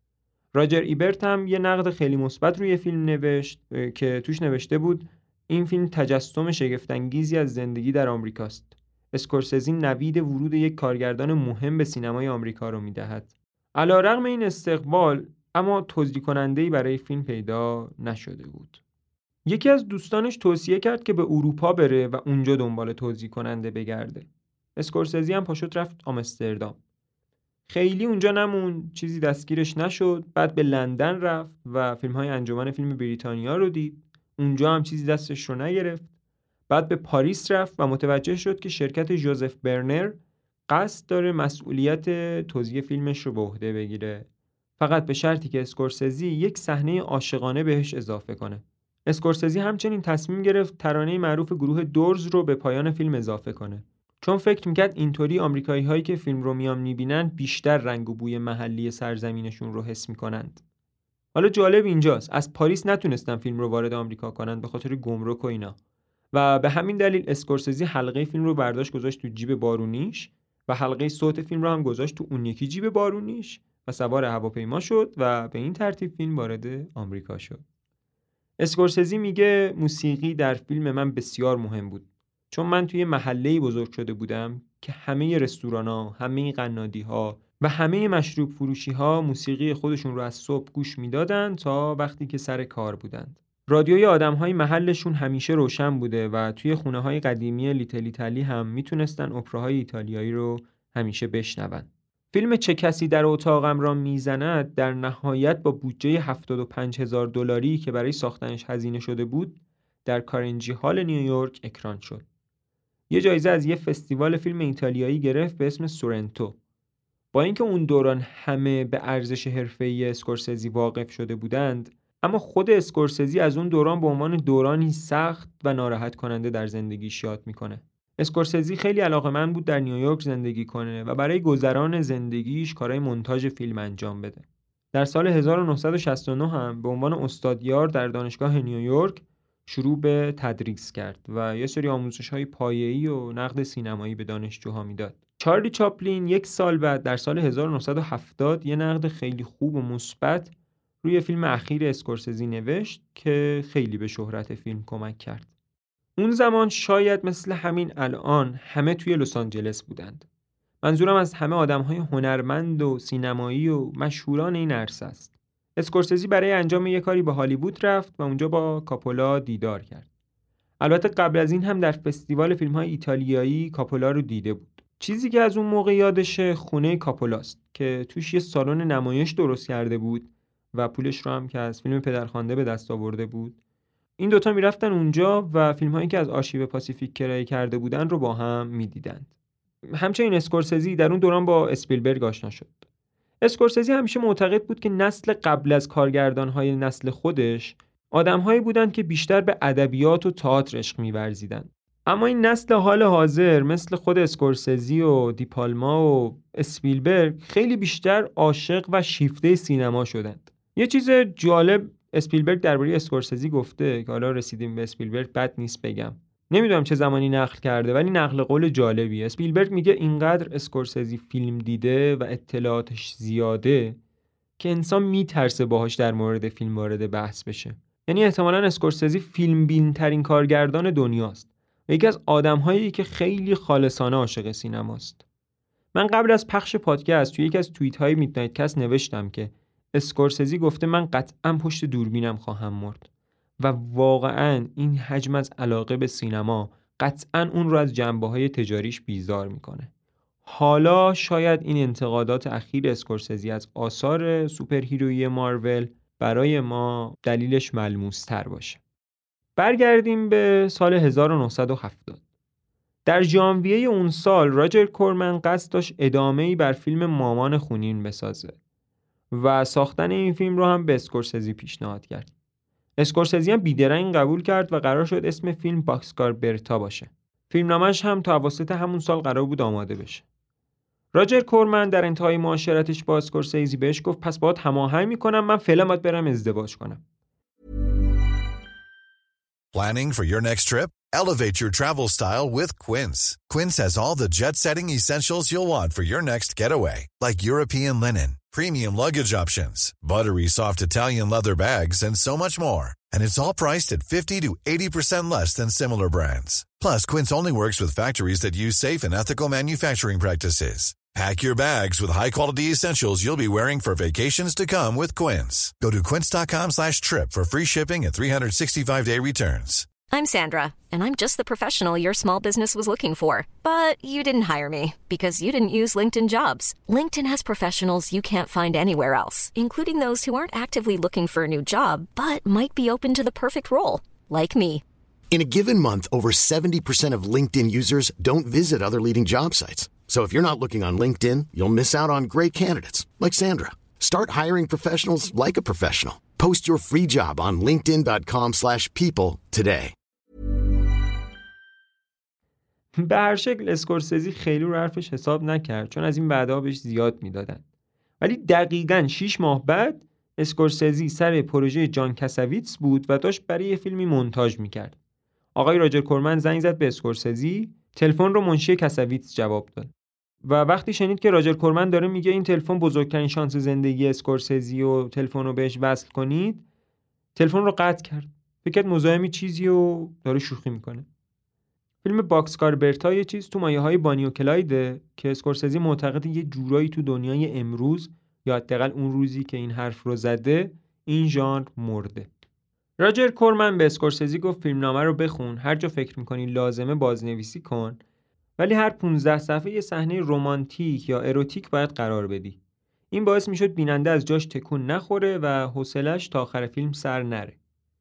راجر ایبرت هم یه نقد خیلی مثبت روی فیلم نوشت که توش نوشته بود این فیلم تجسم شگفت‌انگیزی از زندگی در آمریکاست. اسکورسزی نوید ورود یک کارگردان مهم به سینمای آمریکا رو میدهد. علی‌رغم این استقبال اما توزیع کننده‌ای برای فیلم پیدا نشده بود. یکی از دوستانش توصیه کرد که به اروپا بره و اونجا دنبال توزیع کننده بگرده. اسکورسزی هم پاشوت رفت آمستردام. خیلی اونجا نمون، چیزی دستگیرش نشد. بعد به لندن رفت و فیلم‌های انجمن فیلم بریتانیا رو دید. اونجا هم چیزی دستش رو نگرفت. بعد به پاریس رفت و متوجه شد که شرکت جوزف برنر قصد داره مسئولیت توزیع فیلمش رو به عهده بگیره، فقط به شرطی که اسکورسزی یک صحنه عاشقانه بهش اضافه کنه. اسکورسزی همچنین تصمیم گرفت ترانه معروف گروه دورز رو به پایان فیلم اضافه کنه، چون فکر میکرد اینطوری آمریکایی هایی که فیلم رو میان میبینن بیشتر رنگ و بوی محلی سرزمینشون رو حس میکنند. حالا جالب اینجاست از پاریس نتونستن فیلم رو وارد آمریکا کنن به خاطر گمرک و اینا، و به همین دلیل اسکورسزی حلقه فیلم رو برداشت گذاشت تو جیب بارونیش و حلقه صوت فیلم رو هم گذاشت تو اون یکی جیب بارونیش و سوار هواپیما شد و به این ترتیب فیلم وارد آمریکا شد. اسکورسزی میگه موسیقی در فیلم من بسیار مهم بود، چون من توی محله‌ای بزرگ شده بودم که همه رستوران‌ها، همه قنادی‌ها و همه مشروب فروشی‌ها موسیقی خودشون رو از صبح گوش میدادن تا وقتی که سر کار بودند. رادیوی آدم‌های محلشون همیشه روشن بوده و توی خونه‌های قدیمی لیتل ایتالی هم میتونستن اپراهای ایتالیایی رو همیشه بشنون. فیلم چه کسی در اتاقم را میزند در نهایت با بودجه هفتاد و پنج هزار دلاری که برای ساختنش هزینه شده بود در کارنجی هال نیویورک اکران شد. یه جایزه از یه فستیوال فیلم ایتالیایی گرفت به اسم سورنتو. با اینکه اون دوران همه به ارزش حرفه‌ای اسکورسزی واقف شده بودند، اما خود اسکورسزی از اون دوران به عنوان دورانی سخت و ناراحت کننده در زندگیش یاد میکنه. اسکورسزی خیلی علاقه‌مند بود در نیویورک زندگی کنه و برای گذران زندگیش کارهای مونتاژ فیلم انجام بده. در سال هزار و نهصد و شصت و نه هم به عنوان استادیار در دانشگاه نیویورک شروع به تدریس کرد و یه سری آموزش‌های پایه‌ای و نقد سینمایی به دانشجوها میداد. چارلی چاپلین یک سال بعد در سال هزار و نهصد و هفتاد یه نقد خیلی خوب و مثبت روی فیلم اخیر اسکورسزی نوشت که خیلی به شهرت فیلم کمک کرد. اون زمان شاید مثل همین الان همه توی لس آنجلس بودند. منظورم از همه آدم‌های هنرمند و سینمایی و مشهوران این عرصه است. اسکورسزی برای انجام یک کاری به هالیوود رفت و اونجا با کاپولا دیدار کرد. البته قبل از این هم در فستیوال فیلم‌های ایتالیایی کاپولا رو دیده بود. چیزی که از اون موقع یادشه خونه کاپولاست که توش یه سالن نمایش درست کرده بود و پولش رو هم که از فیلم پدرخوانده به دست آورده بود. این دوتا میرفتن اونجا و فیلم‌هایی که از آرشیو پاسیفیک کرایه کرده بودن رو با هم میدیدند. همچنین اسکورسزی در اون دوران با اسپیلبرگ آشنا شد. اسکورسزی همیشه معتقد بود که نسل قبل از کارگردان‌های نسل خودش آدم‌هایی بودند که بیشتر به ادبیات و تئاتر عشق می‌ورزیدند. اما این نسل حال حاضر مثل خود اسکورسزی و دیپالما و اسپیلبرگ خیلی بیشتر عاشق و شیفته سینما شدند. یه چیز جالب اسپیلبرگ درباره اسکورسزی گفته که حالا رسیدیم به اسپیلبرگ بد نیست بگم. نمیدونم چه زمانی نقل کرده ولی نقل قول جالبیه. اسپیلبرگ میگه اینقدر اسکورسزی فیلم دیده و اطلاعاتش زیاده که انسان میترسه باهاش در مورد فیلم وارد بحث بشه. یعنی احتمالاً اسکورسزی فیلم بین ترین کارگردان دنیاست و یکی از آدم‌هایی که خیلی خالصانه عاشق سینماست. من قبل از پخش پادکست توی یکی از توییت‌های میدنایت کست نوشتم که اسکورسزی گفته من قطعاً پشت دوربینم خواهم مرد و واقعاً این حجم از علاقه به سینما قطعاً اون رو از جنبه‌های تجاریش بیزار میکنه. حالا شاید این انتقادات اخیر اسکورسزی از آثار سوپرهیرویی مارول برای ما دلیلش ملموس‌تر باشه. برگردیم به سال هزار و نهصد و هفتاد. در ژانویه اون سال راجر کورمن قصد داشت ادامه‌ای بر فیلم مامان خونین بسازه و ساختن این فیلم رو هم به اسکورسزی پیشنهاد کرد. اسکورسزی هم بیدرنگ قبول کرد و قرار شد اسم فیلم باکسکار برتا باشه. فیلمنامه‌اش هم تا اواسط همون سال قرار بود آماده بشه. راجر کورمن در انتهای معاشرتش با اسکورسزی بهش گفت پس باهات هماهنگ می‌کنم، من فعلا باید برم ازدواج کنم. Planning for your next trip? Elevate your travel style with Quince. Quince has all the jet-setting essentials you'll want for your next getaway, like European linen, premium luggage options, buttery soft Italian leather bags, and so much more. And it's all priced at fifty to eighty percent less than similar brands. Plus, Quince only works with factories that use safe and ethical manufacturing practices. Pack your bags with high-quality essentials you'll be wearing for vacations to come with Quince. Go to quince.com slash trip for free shipping and three sixty-five day returns. I'm Sandra, and I'm just the professional your small business was looking for. But you didn't hire me because you didn't use LinkedIn Jobs. LinkedIn has professionals you can't find anywhere else, including those who aren't actively looking for a new job, but might be open to the perfect role, like me. In a given month, over seventy percent of LinkedIn users don't visit other leading job sites. So if you're not looking on LinkedIn, you'll miss out on great candidates like Sandra. Start hiring professionals like a professional. Post your free job on linkedin.com slash people today. به هر شکل اسکورسزی خیلی رو حرفش حساب نکرد چون از این بعدا بهش زیاد میدادن. ولی دقیقاً شش ماه بعد اسکورسزی سر پروژه جان کاساویتس بود و داشت برای یه فیلمی مونتاژ میکرد. آقای راجر کورمن زنگ زد به اسکورسزی، تلفن رو منشی کاساویتس جواب داد. و وقتی شنید که راجر کورمن داره میگه این تلفن بزرگترین شانس زندگی اسکورسزی و تلفن رو بهش وصل کنید، تلفن رو قطع کرد. فکر کرد مزاحمی چیزی و داره شوخی میکنه. فیلم باکسکار برتا یه چیز تو مایه‌های بانی و کلایده که اسکورسزی معتقد یه جورایی تو دنیای امروز یا حداقل اون روزی که این حرف رو زده این ژانر مرده. راجر کورمن به اسکورسزی گفت فیلمنامه رو بخون، هر جا فکر می‌کنی لازمه بازنویسی کن، ولی هر پانزده صفحه یه صحنه رمانتیک یا اروتیک باید قرار بدی. این باعث میشد بیننده از جاش تکون نخوره و حوصله‌اش تا آخر فیلم سر نره.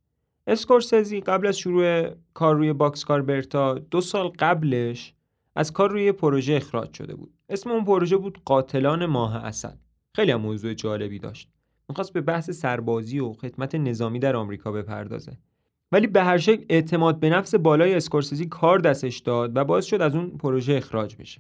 اسکورسزی قبل از شروع کار روی باکسکار برتا دو سال قبلش از کار روی پروژه اخراج شده بود. اسم اون پروژه بود قاتلان ماه عسل. خیلی هم موضوع جالبی داشت. می‌خواست به بحث سربازی و خدمت نظامی در آمریکا بپردازه. ولی به هر شکل اعتماد به نفس بالای اسکورسزی کار دستش داد و باعث شد از اون پروژه اخراج بشه.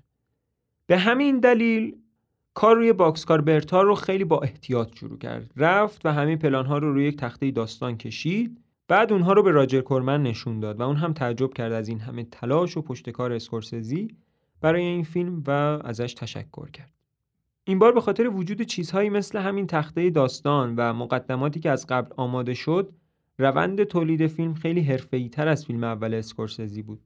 به همین دلیل کار روی باکسکار برتا رو خیلی با احتیاط شروع کرد. رفت و همه پلان‌ها رو روی یک تخته داستان کشید. بعد اونها رو به راجر کورمن نشون داد و اون هم تعجب کرد از این همه تلاش و پشتکار اسکورسزی برای این فیلم و ازش تشکر کرد. این بار به خاطر وجود چیزهایی مثل همین تخته داستان و مقدماتی که از قبل آماده شد، روند تولید فیلم خیلی حرفه‌ای‌تر از فیلم اول اسکورسزی بود.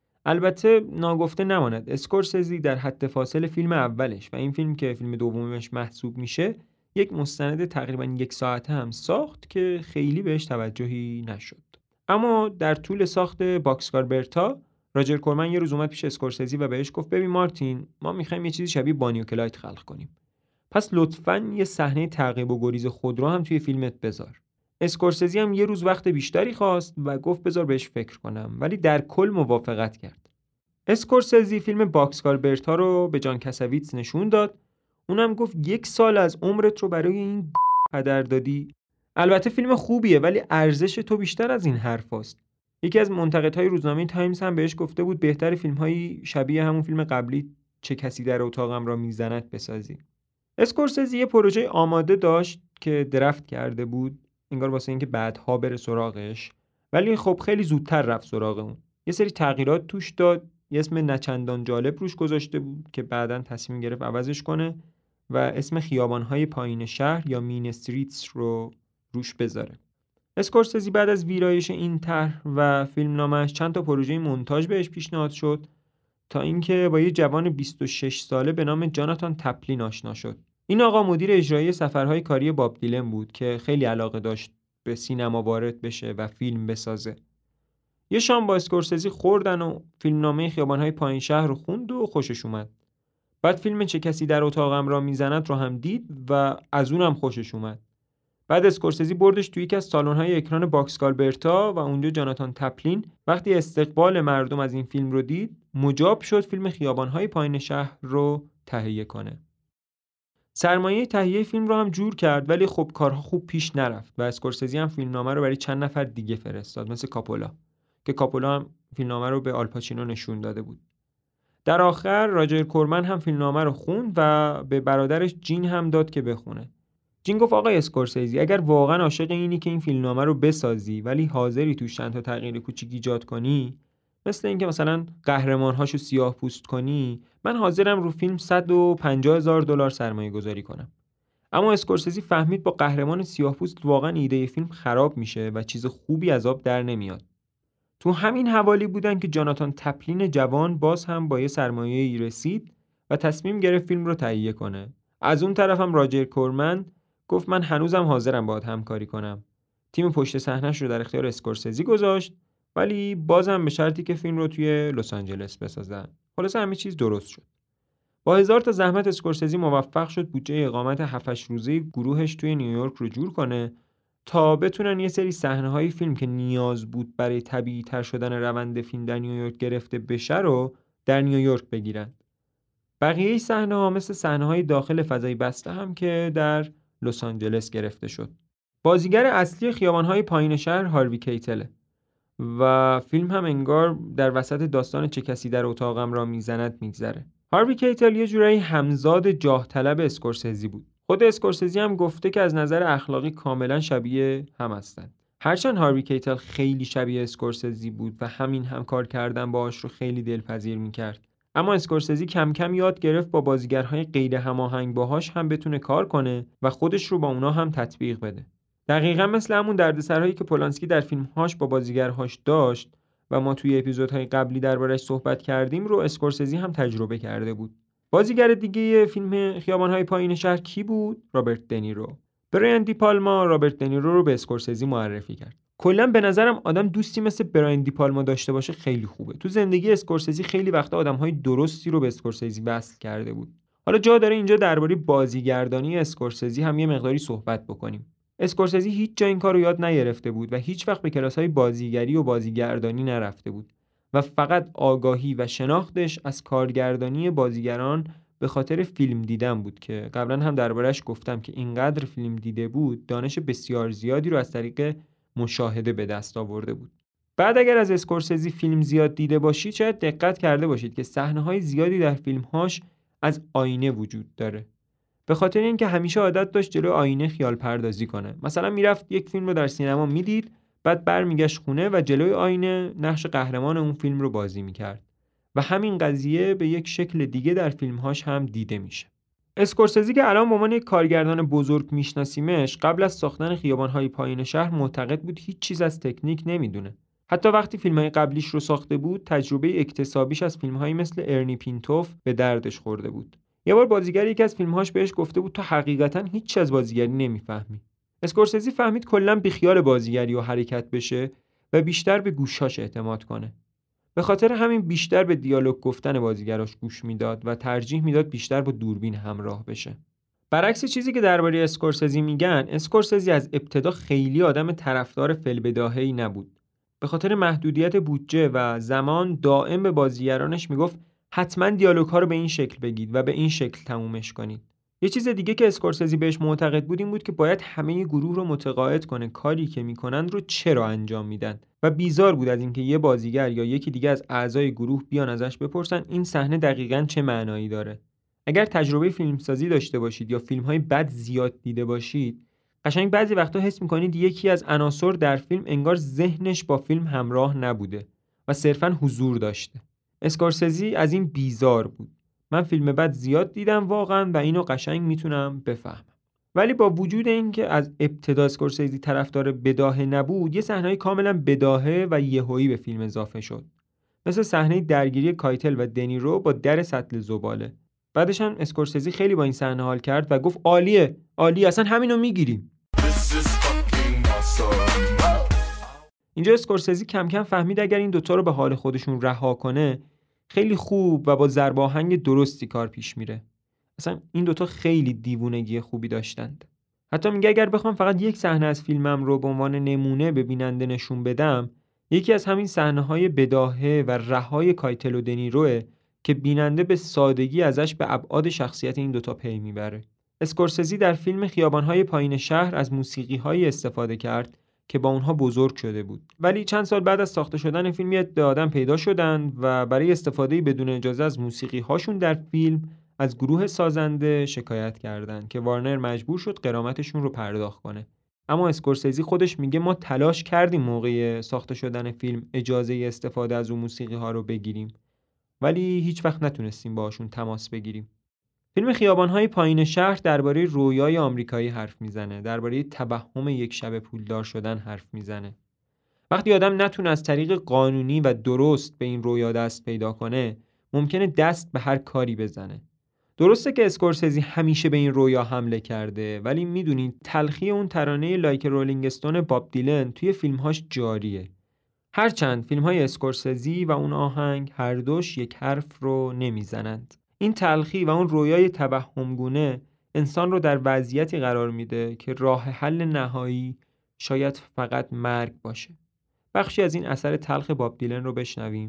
البته ناگفته نماند اسکورسزی در حد فاصل فیلم اولش و این فیلم که فیلم دومش محسوب میشه یک مستند تقریباً یک ساعته هم ساخت که خیلی بهش توجهی نشد. اما در طول ساخت باکسکار برتا راجر کورمن یه روز اومد پیش اسکورسزی و بهش گفت ببین مارتین، ما می‌خوایم یه چیزی شبیه بانی و کلاید خلق کنیم. پس لطفاً یه صحنه تعقیب و گریز خودرو هم توی فیلمت بذار. اسکورسزی هم یه روز وقت بیشتری خواست و گفت بذار بهش فکر کنم، ولی در کل موافقت کرد. اسکورسزی فیلم باکسکار برتا رو به جان کاساویتس نشون داد. اونم گفت یک سال از عمرت رو برای این هدر دادی. البته فیلم خوبیه ولی ارزش تو بیشتر از این حرف است. یکی از منتقدهای روزنامه تایمز هم بهش گفته بود بهتر فیلم‌های شبیه همون فیلم قبلی چه کسی در اتاقم را میزند بسازی. اسکورسزی یه پروژه آماده داشت که درفت کرده بود، انگار واسه اینکه بعدها بره سراغش، ولی خب خیلی زودتر رفت سراغ اون. یه سری تغییرات توش داد، یه اسم نچندان جالب روش گذاشته بود که بعداً تصمیم گرفت عوضش کنه و اسم خیابان‌های پایین شهر یا مین استریتس رو روش بذاره. اسکورسزی بعد از ویرایش این طرح و فیلمنامه‌اش چند تا پروژه مونتاژ بهش پیشنهاد شد تا اینکه با یه جوان بیست و شش ساله به نام جاناتان تپلین آشنا شد. این آقا مدیر اجرایی سفرهای کاری باب دیلن بود که خیلی علاقه داشت به سینما وارد بشه و فیلم بسازه. یه شام با اسکورسزی خوردن و فیلمنامه خیابان‌های پایین شهر رو خوند و خوشش اومد. بعد فیلم چه کسی در اتاقم را میزند رو هم دید و از اونم خوشش اومد. بعد اسکورسزی بردش توی یکی از سالن‌های اکران باکسکار برتا و اونجا جاناتان تپلین وقتی استقبال مردم از این فیلم رو دید مجاب شد فیلم خیابان‌های پایین شهر رو تهیه کنه. سرمایه تهیه فیلم رو هم جور کرد ولی خب کارها خوب پیش نرفت و اسکورسزی هم فیلمنامه رو برای چند نفر دیگه فرستاد مثل کاپولا که کاپولا هم فیلمنامه رو به آلپاچینو نشون داده بود. در آخر راجر کورمن هم فیلمنامه رو خوند و به برادرش جین هم داد که بخونه. جین گفت آقای اسکورسزی اگر واقعا عاشق اینی که این فیلمنامه رو بسازی ولی حاضری توش چند تا تغییر کوچیک ایجاد کنی، مثل اینکه مثلا قهرمان‌هاشو سیاه پوست کنی، من حاضرم رو فیلم صد و پنجاه هزار دلار سرمایه گذاری کنم. اما اسکورسزی فهمید با قهرمان سیاه پوست واقعا ایده فیلم خراب میشه و چیز خوبی از آب در نمیاد. تو همین حوالی بودن که جاناتان تپلین جوان باز هم با یه سرمایه‌ای رسید و تصمیم گرفت فیلم رو تهیه کنه. از اون طرف هم راجر کورمن گفت من هنوزم حاضرم باهات همکاری کنم. تیم پشت صحنه‌اش رو در اختیار اسکورسزی گذاشت ولی بازم به شرطی که فیلم رو توی لس آنجلس بسازن. خلاصه همه چیز درست شد. با هزار تا زحمت اسکورسزی موفق شد بودجه اقامت هفت هشت روزه گروهش توی نیویورک رو جور کنه تا بتونن یه سری صحنه‌های فیلم که نیاز بود برای طبیعی‌تر شدن روند فیلم در نیویورک گرفته بشه رو در نیویورک بگیرن. بقیه صحنه‌ها مثل صحنه‌های داخل فضای بسته هم که در لس آنجلس گرفته شد. بازیگر اصلی خیابان‌های پایین شهر هاروی کیتله و فیلم هم انگار در وسط داستان چه کسی در اتاقم را میزند میگذره. هاروی کیتل یه جورایی همزاد جاه طلب اسکورسزی بود. خود اسکورسزی هم گفته که از نظر اخلاقی کاملا شبیه هم هستند. هرچند هاروی کیتل خیلی شبیه اسکورسزی بود و همین همکار کردن باهاش رو خیلی دلپذیر میکرد، اما اسکورسزی کم کم یاد گرفت با بازیگرهای غیر هماهنگ باهاش هم بتونه کار کنه و خودش رو با اونا هم تطبیق بده. دقیقاً مثل همون دردسرهایی که پولانسکی در فیلم‌هاش با بازیگرهاش داشت و ما توی اپیزودهای قبلی درباره‌اش صحبت کردیم رو اسکورسزی هم تجربه کرده بود. بازیگر دیگه فیلم خیابان‌های پایین شهر کی بود؟ رابرت دنیرو. برایان دی پالما رابرت دنیرو رو به اسکورسزی معرفی کرد. کلاً به نظرم آدم دوستی مثل برایان دی پالما داشته باشه خیلی خوبه. تو زندگی اسکورسزی خیلی وقتا آدم‌های درستی رو به اسکورسزی وصل کرده بود. حالا جا داره اینجا درباره بازیگردانی اسکورسزی هم یه مقداری صحبت بکنیم. اسکورسزی هیچ جا این کارو یاد نگرفته بود و هیچ وقت به کلاس‌های بازیگری و بازیگردانی نرفته بود و فقط آگاهی و شناختش از کارگردانی بازیگران به خاطر فیلم دیدن بود که قبلا هم درباره‌اش گفتم که اینقدر فیلم دیده بود دانش بسیار زیادی رو از طریق مشاهده به دست آورده بود. بعد اگر از اسکورسزی فیلم زیاد دیده باشید شاید دقت کرده باشید که صحنه‌های زیادی در فیلم‌هاش از آینه وجود داره. به خاطر اینکه همیشه عادت داشت جلوی آینه خیال پردازی کنه. مثلا میرفت یک فیلم رو در سینما میدید، بعد برمیگشت خونه و جلوی آینه نقش قهرمان اون فیلم رو بازی میکرد. و همین قضیه به یک شکل دیگه در فیلم‌هاش هم دیده میشه. اسکورسزی که الان به عنوان یک کارگردان بزرگ میشناسیمش، قبل از ساختن خیابان‌های پایین شهر معتقد بود هیچ چیز از تکنیک نمیدونه. حتی وقتی فیلم‌های قبلیش رو ساخته بود، تجربه اکتسابیش از فیلم‌هایی مثل ارنی پینتوف به دردش خورده بود. یه بار بازیگر یکی از فیلم‌هاش بهش گفته بود تو حقیقتاً هیچ از بازیگری نمیفهمی. اسکورسزی فهمید کلاً بیخیال بازیگری و حرکت بشه و بیشتر به گوشاش اعتماد کنه. به خاطر همین بیشتر به دیالوگ گفتن بازیگراش گوش میداد و ترجیح میداد بیشتر با دوربین همراه بشه. برعکس چیزی که درباره اسکورسزی میگن، اسکورسزی از ابتدا خیلی آدم طرفدار فی‌البداهه‌ای نبود. به خاطر محدودیت بودجه و زمان دائم به بازیگرانش میگفت حتما دیالوگ‌ها رو به این شکل بگید و به این شکل تمومش کنید. یه چیز دیگه که اسکورسزی بهش معتقد بود این بود که باید همه گروه رو متقاعد کنه کاری که میکنن رو چرا انجام میدن و بیزار بود از اینکه یه بازیگر یا یکی دیگه از اعضای گروه بیان ازش بپرسن این صحنه دقیقاً چه معنایی داره. اگر تجربه فیلمسازی داشته باشید یا فیلم‌های بد زیاد دیده باشید، قشنگ بعضی وقتا حس میکنید یکی از عناصر در فیلم انگار ذهنش با فیلم همراه نبوده و صرفاً حضور داشته. اسکورسزی از این بیزار بود. من فیلم بد زیاد دیدم واقعا و اینو قشنگ میتونم بفهمم. ولی با وجود اینکه از ابتدا اسکورسزی طرفدار بداهه نبود، یه صحنه کاملا بداهه و یهویی به فیلم اضافه شد. مثل صحنه درگیری کایتل و دنیرو با در سطل زباله. بعدش هم اسکورسزی خیلی با این صحنه حال کرد و گفت عالیه، عالی، اصلا همینو میگیریم. اینجا اسکورسزی کم کم فهمید اگر این دوتا رو به حال خودشون رها کنه خیلی خوب و با ضرب آهنگ درستی کار پیش میره. اصلا این دوتا خیلی دیوونگی خوبی داشتند. حتی میگه اگر بخوام فقط یک صحنه از فیلمم رو به عنوان نمونه به بیننده نشون بدم، یکی از همین صحنه‌های بداهه و رهای کایتل و دنیروه که بیننده به سادگی ازش به ابعاد شخصیت این دوتا پی میبره. اسکورسزی در فیلم خیابان‌های پایین شهر از موسیقی‌هایی استفاده کرد که با اونها بزرگ شده بود. ولی چند سال بعد از ساخته شدن فیلم یه عده آدم پیدا شدن و برای استفاده بدون اجازه از موسیقی هاشون در فیلم از گروه سازنده شکایت کردند که وارنر مجبور شد غرامتشون رو پرداخت کنه. اما اسکورسزی خودش میگه ما تلاش کردیم موقع ساخته شدن فیلم اجازه استفاده از اون موسیقی ها رو بگیریم، ولی هیچ وقت نتونستیم باهاشون تماس بگیریم. فیلم خیابان‌های پایین شهر درباره رویای آمریکایی حرف میزنه، درباره توهم یک شب پولدار شدن حرف میزنه. وقتی آدم نتونه از طریق قانونی و درست به این رویا دست پیدا کنه، ممکنه دست به هر کاری بزنه. درسته که اسکورسزی همیشه به این رویا حمله کرده، ولی میدونید تلخی اون ترانه لایک رولینگ استون باب دیلن توی فیلم‌هاش جاریه. هرچند فیلم‌های اسکورسزی و اون آهنگ هر دوش یک حرف رو نمیزنند. این تلخی و اون رویای توهمگونه انسان رو در وضعیتی قرار میده که راه حل نهایی شاید فقط مرگ باشه. بخشی از این اثر تلخ باب دیلن رو بشنویم.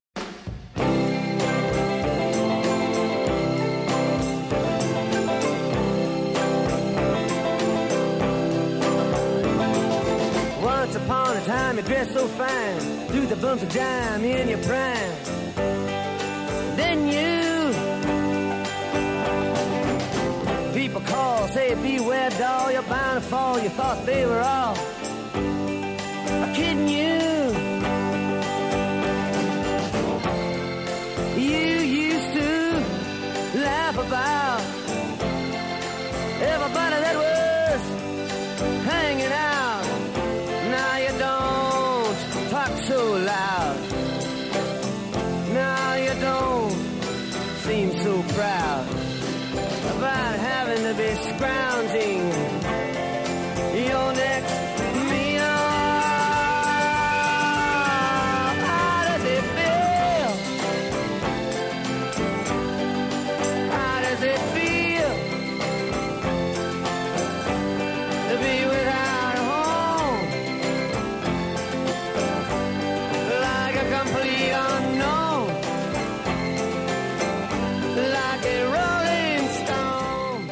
Once upon a time you dressed so fine, threw the bumps of dime in your prime. Then you people call, say beware doll, you're bound to fall. You thought they were all kidding you. You used to laugh about everybody that was hanging out. Now you don't talk so loud. gonna be scrounging your next meal. How does it feel? How does it feel to be without a home, like a complete unknown, like a rolling stone.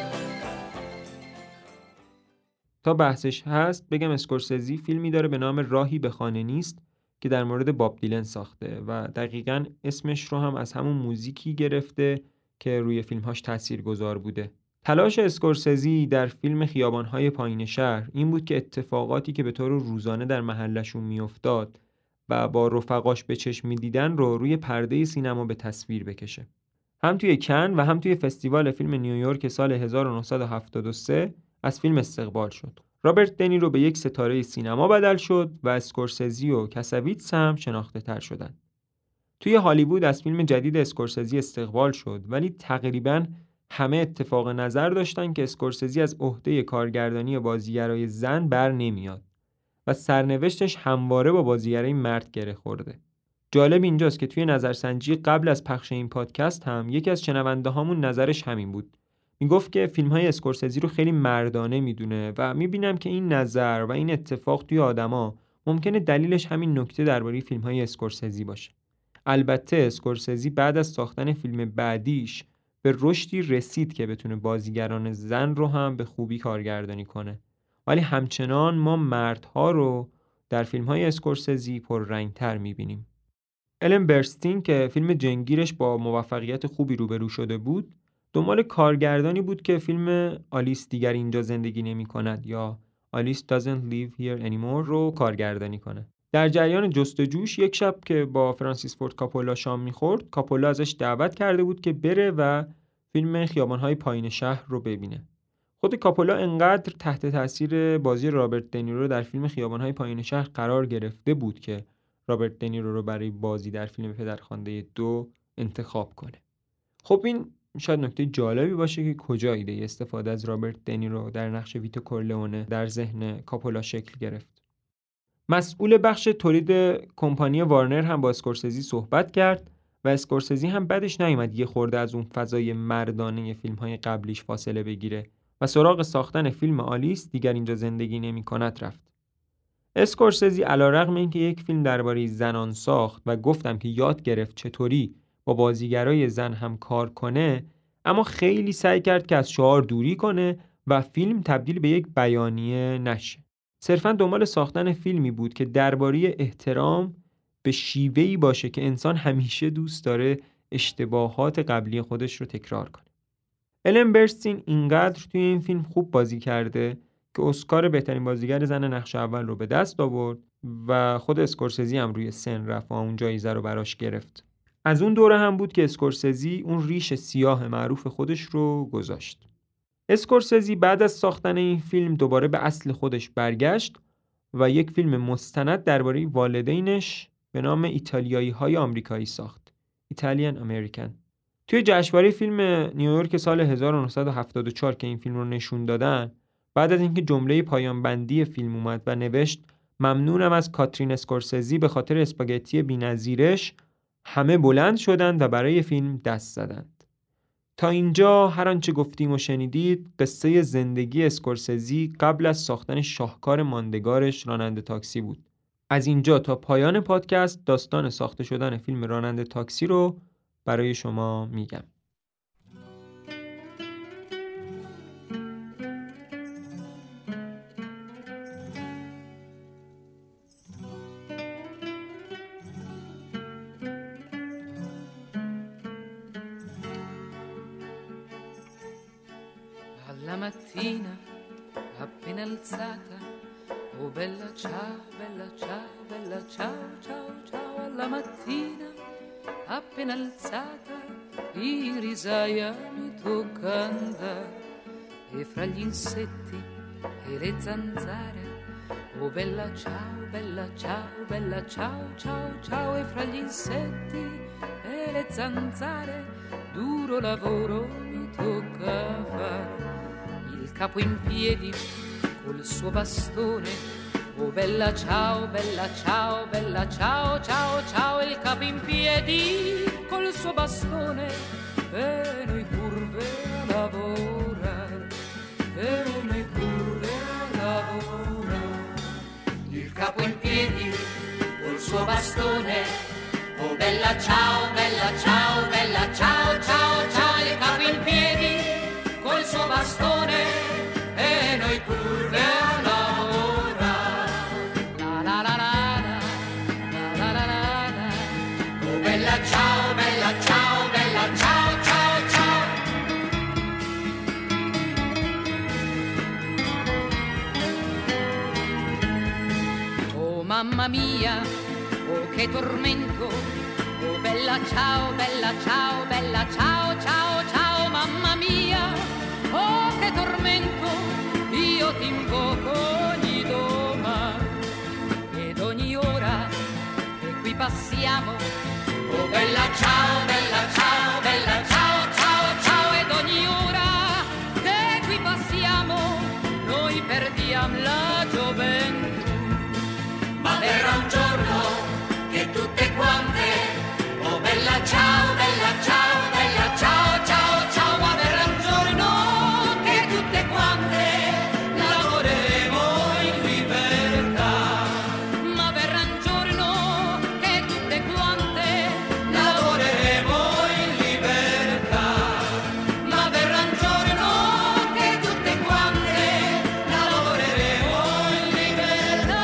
تا بحثش هست بگم اسکورسزی فیلمی داره به نام راهی به خانه نیست که در مورد باب دیلن ساخته و دقیقاً اسمش رو هم از همون موزیکی گرفته که روی فیلمهاش تاثیرگذار بوده. تلاش اسکورسزی در فیلم خیابان‌های پایین شهر این بود که اتفاقاتی که به طور روزانه در محلشون میافتاد و با رفقاش به چشم می‌دیدن رو روی پرده سینما به تصویر بکشه. هم توی کن و هم توی فستیوال فیلم نیویورک سال هزار و نهصد و هفتاد و سه از فیلم استقبال شد. رابرت دنیرو به یک ستاره سینما بدل شد و اسکورسزی و کساویتس هم شناخته تر شدند. توی هالیوود از فیلم جدید اسکورسزی استقبال شد ولی تقریباً همه اتفاق نظر داشتن که اسکورسزی از عهده کارگردانی بازیگرای زن بر نمیاد و سرنوشتش همواره با بازیگرای مرد گره خورده. جالب اینجاست که توی نظرسنجی قبل از پخش این پادکست هم یکی از شنونده هامون نظرش همین بود. میگفت که فیلم‌های اسکورسزی رو خیلی مردانه میدونه و میبینم که این نظر و این اتفاق توی آدما ممکنه دلیلش همین نکته درباره فیلم‌های اسکورسزی باشه. البته اسکورسزی بعد از ساختن فیلم بعدیش به رشدی رسید که بتونه بازیگران زن رو هم به خوبی کارگردانی کنه. ولی همچنان ما مردها رو در فیلم‌های اسکورسزی پررنگ‌تر می‌بینیم. الن برستین که فیلم جنگیرش با موفقیت خوبی روبرو شده بود، دنبال کارگردانی بود که فیلم آلیس دیگر اینجا زندگی نمی‌کند یا آلیس doesn't live here anymore رو کارگردانی کنه. در جریان جستجوش یک شب که با فرانسیس فورد کاپولا شام می‌خورد، کاپولا ازش دعوت کرده بود که بره و فیلم خیابان‌های پایین شهر رو ببینه. خود کاپولا انقدر تحت تاثیر بازی رابرت دنیرو در فیلم خیابان‌های پایین شهر قرار گرفته بود که رابرت دنیرو رو برای بازی در فیلم پدرخوانده دو انتخاب کنه. خب این شاید نکته جالبی باشه که کجا ایده استفاده از رابرت دنیرو در نقش ویتو کورلئونه در ذهن کاپولا شکل گرفت. مسئول بخش تولید کمپانی وارنر هم با اسکورسزی صحبت کرد و اسکورسزی هم بعدش نیومد یه خورده از اون فضای مردانه فیلم‌های قبلیش فاصله بگیره و سراغ ساختن فیلم آلیس دیگر اینجا زندگی نمی‌کند رفت. اسکورسزی علیرغم اینکه یک فیلم درباره زنان ساخت و گفتم که یاد گرفت چطوری با بازیگرای زن هم کار کنه، اما خیلی سعی کرد که از شعار دوری کنه و فیلم تبدیل به یک بیانیه نشه. صرفاً دنبال ساختن فیلمی بود که درباره احترام به شیوهی باشه که انسان همیشه دوست داره اشتباهات قبلی خودش رو تکرار کنه. الن برستین اینقدر توی این فیلم خوب بازی کرده که اسکار بهترین بازیگر زن نقش اول رو به دست آورد و خود اسکورسزی هم روی سن رفت و اون جایزه رو براش گرفت. از اون دوره هم بود که اسکورسزی اون ریش سیاه معروف خودش رو گذاشت. اسکورسزی بعد از ساختن این فیلم دوباره به اصل خودش برگشت و یک فیلم مستند درباره والدینش به نام ایتالیایی‌های آمریکایی ساخت. ایتالیان امریکن. توی جشنواره فیلم نیویورک سال هزار و نهصد و هفتاد و چهار که این فیلم رو نشون دادن، بعد از اینکه جمله پایان بندی فیلم اومد و نوشت ممنونم از کاترین اسکورسزی به خاطر اسپاگتی بی‌نظیرش، همه بلند شدند و برای فیلم دست زدند. تا اینجا هر آنچه گفتیم و شنیدید قصه زندگی اسکورسزی قبل از ساختن شاهکار ماندگارش راننده تاکسی بود. از اینجا تا پایان پادکست داستان ساخته شدن فیلم راننده تاکسی رو برای شما میگم. Alla mattina appena alzata, oh bella ciao, bella ciao, bella ciao, ciao, ciao. Alla mattina appena alzata, irisaia mi tocca andare e fra gli insetti e le zanzare, oh bella ciao, bella ciao, bella ciao, ciao, ciao. E fra gli insetti e le zanzare, duro lavoro mi tocca fare. capo in piedi col suo bastone. Oh bella ciao, bella ciao, bella ciao, ciao, ciao, il capo in piedi col suo bastone. E noi curve a lavorare, e noi curve a lavorare. Il capo in piedi col suo bastone. Oh bella ciao, bella ciao, bella ciao, ciao, ciao, il capo in piedi col suo bastone. E noi curve a lavorare. La la la la la, la la la la. Oh bella ciao, bella ciao, bella ciao, ciao, ciao. Oh mamma mia, oh che tormento. Oh bella ciao, bella ciao, bella ciao, ciao, ciao, mamma mia. Oh che tormento, io ti invoco ogni domani ed ogni ora che qui passiamo. Oh bella ciao, bella ciao, bella ciao, ciao, ciao, ed ogni ora che qui passiamo noi perdiamo la gioventù. Ma verrà un giorno che tutte quante, oh bella ciao, bella ciao, bella ciao, ciao, ciao, ma verrà un giorno che tutte quante lavoreremo in libertà. Ma verrà un giorno che tutte quante lavoreremo in libertà. Ma verrà un giorno che tutte quante lavoreremo in libertà.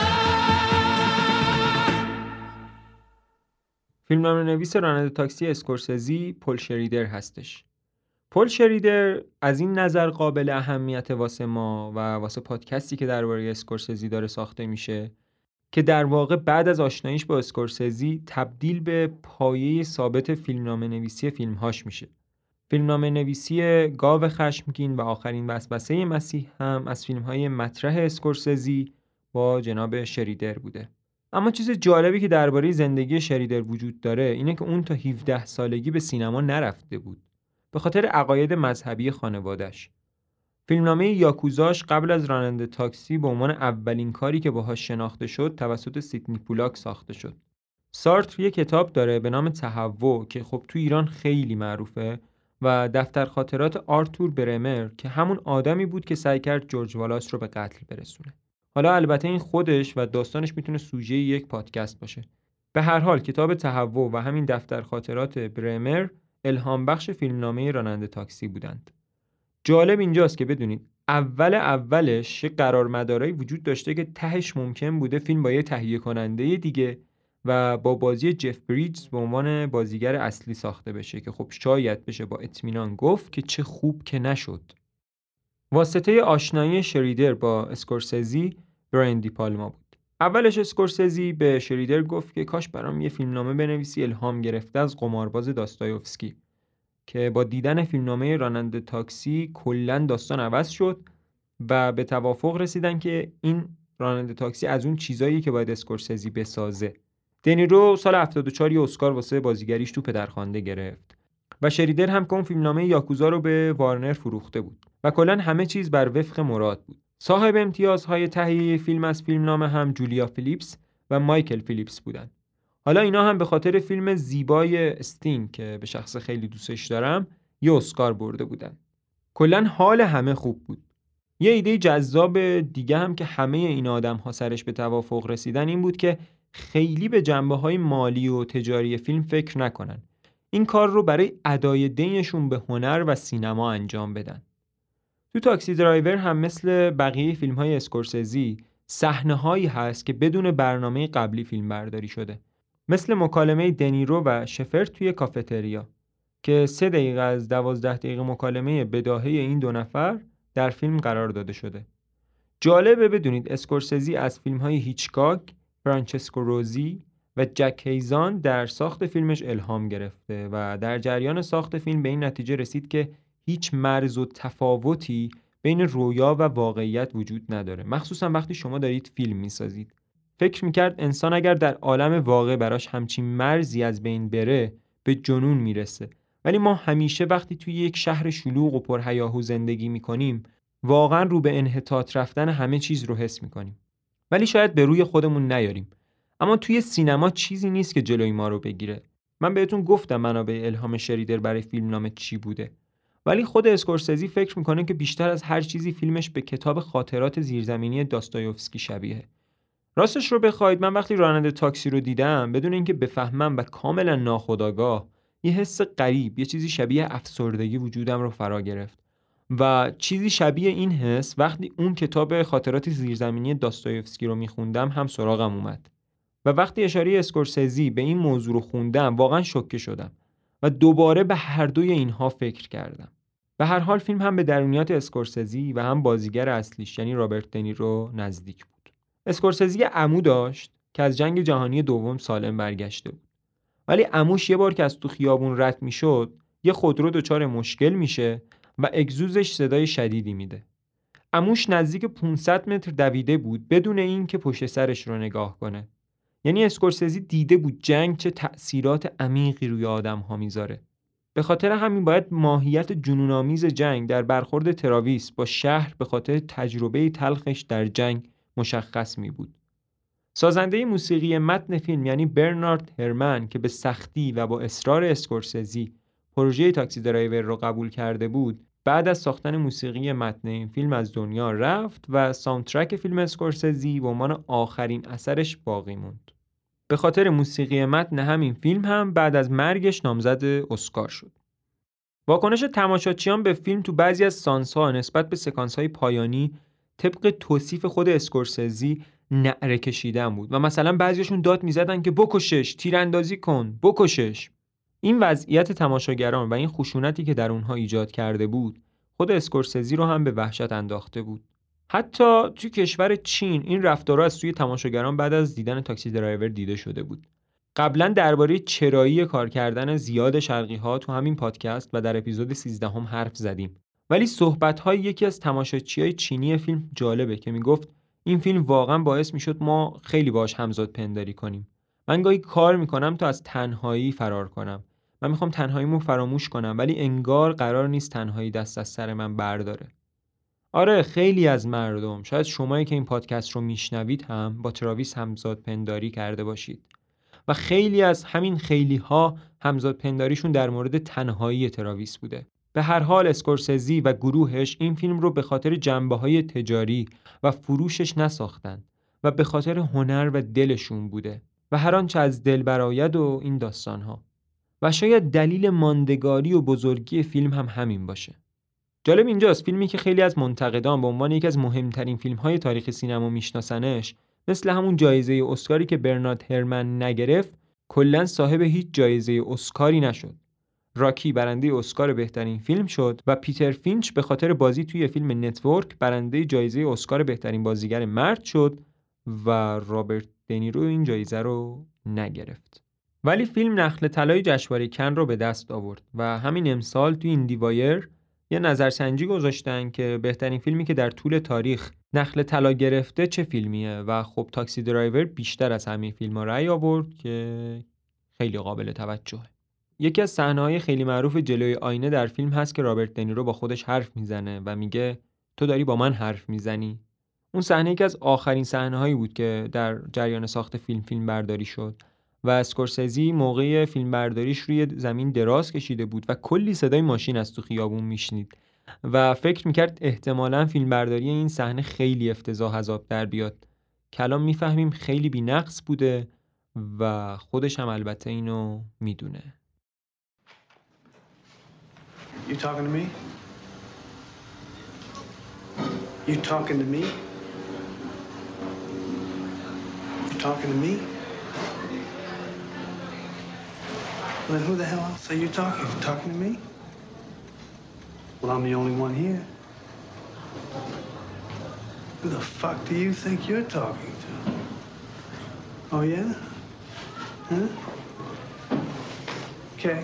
فیلمنامه‌نویس راننده تاکسی اسکورسزی پل شریدر هستش. پل شریدر از این نظر قابل اهمیت واسه ما و واسه پادکستی که درباره اسکورسزی داره ساخته میشه که در واقع بعد از آشناییش با اسکورسزی تبدیل به پایه ثابت فیلمنامه‌نویسی فیلمهاش میشه. فیلمنامه‌نویسی گاو خشمگین و آخرین وسوسه مسیح هم از فیلم‌های مطرح اسکورسزی با جناب شریدر بوده. اما چیز جالبی که درباره زندگی شریدر وجود داره اینه که اون تا هفده سالگی به سینما نرفته بود به خاطر عقاید مذهبی خانواده‌اش. فیلمنامه یاکوزاش قبل از راننده تاکسی به عنوان اولین کاری که باهاش شناخته شد توسط سیدنی پولاک ساخته شد. سارتر یه کتاب داره به نام تهوع که خب تو ایران خیلی معروفه و دفتر خاطرات آرتور برمر که همون آدمی بود که سعی کرد جورج والاس رو به قتل برسونه. حالا البته این خودش و داستانش میتونه سوژه یک پادکست باشه. به هر حال کتاب تهوع و همین دفتر خاطرات برمر الهام بخش فیلمنامه راننده تاکسی بودند. جالب اینجاست که بدونید اول اولش یه قرارمدارایی وجود داشته که تهش ممکن بوده فیلم با یه تهیه کننده دیگه و با بازی جف بریجز به عنوان بازیگر اصلی ساخته بشه که خب شاید بشه با اطمینان گفت که چه خوب که نشد. واسطه آشنایی شریدر با اسکورسزی براین دی پالما بود. اولش اسکورسزی به شریدر گفت که کاش برام یه فیلمنامه بنویسی الهام گرفته از قمارباز داستایوفسکی، که با دیدن فیلمنامه راننده تاکسی کلاً داستان عوض شد و به توافق رسیدن که این راننده تاکسی از اون چیزایی که باید اسکورسزی بسازه. دنیرو سال هفتاد و چهار یه اسکار واسه بازیگریش تو پدرخوانده گرفت و شریدر هم که اون فیلمنامه یاکوزا رو به وارنر فروخته بود و کلاً همه چیز بر وفق مراد بود. صاحب امتیازهای تهیه فیلم از فیلمنامه هم جولیا فیلیپس و مایکل فیلیپس بودن. حالا اینا هم به خاطر فیلم زیبای استینگ که به شخص خیلی دوستش دارم یه اسکار برده بودن. کلاً حال همه خوب بود. یه ایده جذاب دیگه هم که همه این آدم‌ها سرش به توافق رسیدن این بود که خیلی به جنبه‌های مالی و تجاری فیلم فکر نکنن. این کار رو برای ادای دینشون به هنر و سینما انجام بدن. تو تاکسی درایور هم مثل بقیه فیلم‌های اسکورسزی صحنه‌هایی هست که بدون برنامه قبلی فیلم برداری شده. مثل مکالمه دنیرو و شفر توی کافتریا که سه دقیقه از دوازده دقیقه مکالمه بداهه این دو نفر در فیلم قرار داده شده. جالبه بدونید اسکورسزی از فیلم‌های هیچکاک، فرانچسکو روزی و جک هیزان در ساخت فیلمش الهام گرفته و در جریان ساخت فیلم به این نتیجه رسید که هیچ مرز و تفاوتی بین رویا و واقعیت وجود نداره، مخصوصا وقتی شما دارید فیلم میسازید. فکر میکرد انسان اگر در عالم واقع براش همچین مرزی از بین بره به جنون میرسه، ولی ما همیشه وقتی توی یک شهر شلوغ و پرهیاهو زندگی میکنیم واقعا رو به انحطاط رفتن همه چیز رو حس میکنیم. ولی شاید به روی خودمون نیاریم. اما توی سینما چیزی نیست که جلوی ما رو بگیره. من بهتون گفتم منابع الهام شریدر برای فیلمنامه چی بوده. ولی خود اسکورسزی فکر میکنه که بیشتر از هر چیزی فیلمش به کتاب خاطرات زیرزمینی داستایوفسکی شبیه. راستش رو بخواید من وقتی راننده تاکسی رو دیدم بدون اینکه بفهمم و کاملا ناخودآگاه یه حس غریب، یه چیزی شبیه افسردگی وجودم رو فرا گرفت. و چیزی شبیه این حس وقتی اون کتاب خاطرات زیرزمینی داستایوفسکی رو میخوندم هم سراغم اومد. و وقتی اشاره اسکورسزی به این موضوع رو خوندم واقعا شوکه شدم و دوباره به هر دوی اینها فکر کردم. به هر حال فیلم هم به درونیات اسکورسزی و هم بازیگر اصلیش یعنی رابرت دنیرو نزدیک بود. اسکورسزی عمو داشت که از جنگ جهانی دوم سالم برگشته بود. ولی عموش یه بار که از تو خیابون رد میشد یه خودرو دچار مشکل میشه و اگزوزش صدای شدیدی میده. عموش نزدیک پانصد متر دویده بود بدون این که پشت سرش رو نگاه کنه. یعنی اسکورسزی دیده بود جنگ چه تأثیرات عمیقی روی آدم ها میذاره. به خاطر همین باید ماهیت جنون‌آمیز جنگ در برخورد تراویس با شهر به خاطر تجربه تلخش در جنگ مشخص می بود. سازنده موسیقی متن فیلم یعنی برنارد هرمن که به سختی و با اصرار اسکورسزی پروژه تاکسی درایور رو قبول کرده بود، بعد از ساختن موسیقی متن این فیلم از دنیا رفت و ساوندترک فیلم اسکورسزی به عنوان آخرین اثرش باقی موند. به خاطر موسیقی متن همین فیلم هم بعد از مرگش نامزد اسکار شد. واکنش تماشاچیان به فیلم تو بعضی از سانس‌ها نسبت به سکانس‌های پایانی طبق توصیف خود اسکورسزی نعره کشیدن بود و مثلا بعضیشون داد می‌زدن که بکشش، تیراندازی کن، بکشش. این وضعیت تماشاگران و این خشونتی که در اونها ایجاد کرده بود خود اسکورسزی رو هم به وحشت انداخته بود. حتی توی کشور چین این رفتارها از سوی تماشاگران بعد از دیدن تاکسی درایور دیده شده بود. قبلا درباره چرایی کار کردن زیاد شرقی‌ها تو همین پادکست و در اپیزود سیزده هم حرف زدیم. ولی صحبت‌های یکی از تماشاچیای چینی فیلم جالبه که میگفت این فیلم واقعا باعث میشد ما خیلی باهاش همزاد پنداری کنیم. من گاهی کار میکنم تا از تنهایی فرار کنم. من میخوام تنهاییمو فراموش کنم ولی انگار قرار نیست تنهایی دست از سر من برداره. آره خیلی از مردم، شاید شمایی که این پادکست رو میشنوید هم با تراویس همزاد پنداری کرده باشید و خیلی از همین خیلی ها همزاد پنداریشون در مورد تنهایی تراویس بوده. به هر حال اسکورسزی و گروهش این فیلم رو به خاطر جنبه‌های تجاری و فروشش نساختن و به خاطر هنر و دلشون بوده و هر آنچه از دل برآید و این داستان‌ها. و شاید دلیل ماندگاری و بزرگی فیلم هم همین باشه. جالب اینجاست فیلمی که خیلی از منتقدان به عنوان یکی از مهمترین فیلم‌های تاریخ سینما میشناسنش، مثل همون جایزه اسکاری که برنارد هرمن نگرفت، کلاً صاحب هیچ جایزه اسکاری نشد. راکی برنده اسکار بهترین فیلم شد و پیتر فینچ به خاطر بازی توی فیلم نتورک برنده جایزه اسکار بهترین بازیگر مرد شد و رابرت دنیرو این جایزه رو نگرفت. ولی فیلم نخل طلای جشنواره کن رو به دست آورد و همین امسال توی ایندی وایر یه نظرسنجی گذاشتن که بهترین فیلمی که در طول تاریخ نخل طلا گرفته چه فیلمیه و خب تاکسی درایور بیشتر از همه فیلم‌ها رأی آورد که خیلی قابل توجهه. یکی از صحنه‌های خیلی معروف جلوی آینه در فیلم هست که رابرت دنیرو با خودش حرف میزنه و میگه تو داری با من حرف میزنی. اون صحنه یکی از آخرین صحنه‌هایی بود که در جریان ساخت فیلم فیلم برداری شد و اسکورسزی موقع فیلم برداریش روی زمین دراز کشیده بود و کلی صدای ماشین از تو خیابون میشنید و فکر میکرد احتمالاً فیلم برداری این صحنه خیلی افتضاح از آب در بیاد. کلام میفهمیم خیلی بی‌نقص بوده و خودش هم البته اینو میدونه. You talking to me? You talking to me? You talking to me? Well, then who the hell else are you talking to? Talking to me? Well, I'm the only one here. Who the fuck do you think you're talking to? Oh, yeah? Huh? Okay.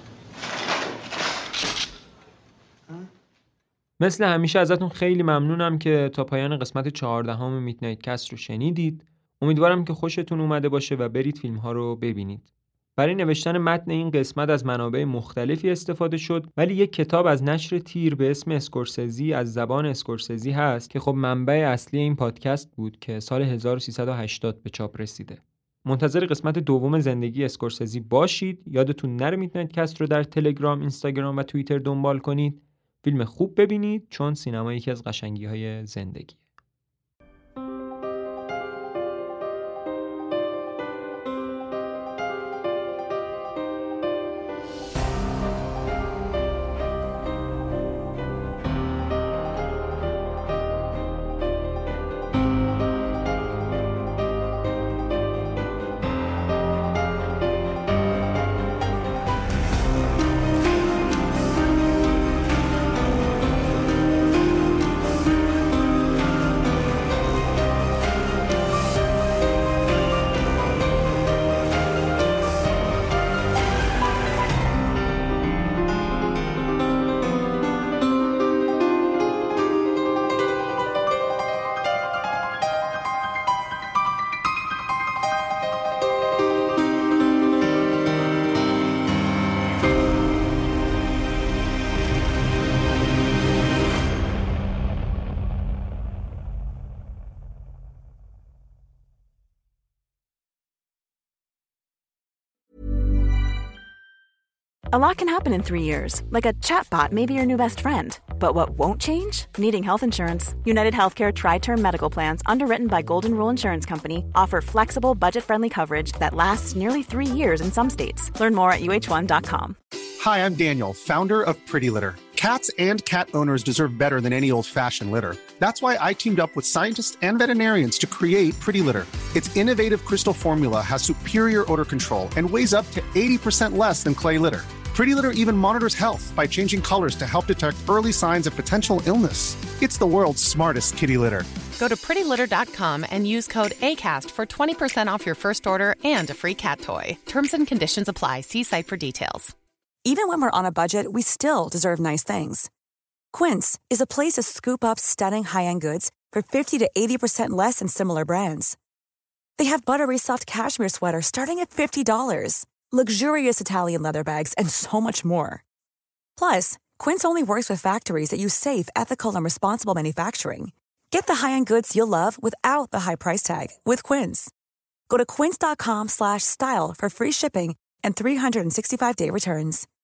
مثل همیشه ازتون خیلی ممنونم که تا پایان قسمت چهاردهم میدنایت کست رو شنیدید. امیدوارم که خوشتون اومده باشه و برید فیلم ها رو ببینید. برای نوشتن متن این قسمت از منابع مختلفی استفاده شد، ولی یک کتاب از نشر تیر به اسم اسکورسزی از زبان اسکورسزی هست که خب منبع اصلی این پادکست بود که سال هزار و سیصد و هشتاد به چاپ رسیده. منتظر قسمت دوم زندگی اسکورسزی باشید. یادتون نره میتنایت کست رو در تلگرام، اینستاگرام و توییتر دنبال کنید. فیلم خوب ببینید چون سینما یکی از قشنگی‌های زندگی. A lot can happen in three years, like a chatbot may be your new best friend. But what won't change? Needing health insurance. United Healthcare Tri-Term Medical Plans, underwritten by Golden Rule Insurance Company, offer flexible, budget-friendly coverage that lasts nearly three years in some states. Learn more at U H one dot com. Hi, I'm Daniel, founder of Pretty Litter. Cats and cat owners deserve better than any old-fashioned litter. That's why I teamed up with scientists and veterinarians to create Pretty Litter. Its innovative crystal formula has superior odor control and weighs up to eighty percent less than clay litter. Pretty Litter even monitors health by changing colors to help detect early signs of potential illness. It's the world's smartest kitty litter. Go to pretty litter dot com and use code ACAST for twenty percent off your first order and a free cat toy. Terms and conditions apply. See site for details. Even when we're on a budget, we still deserve nice things. Quince is a place to scoop up stunning high-end goods for fifty to eighty percent less than similar brands. They have buttery soft cashmere sweaters starting at fifty dollars. Luxurious Italian leather bags, and so much more. Plus, Quince only works with factories that use safe, ethical, and responsible manufacturing. Get the high-end goods you'll love without the high price tag with Quince. Go to quince dot com slash style for free shipping and three sixty-five day returns.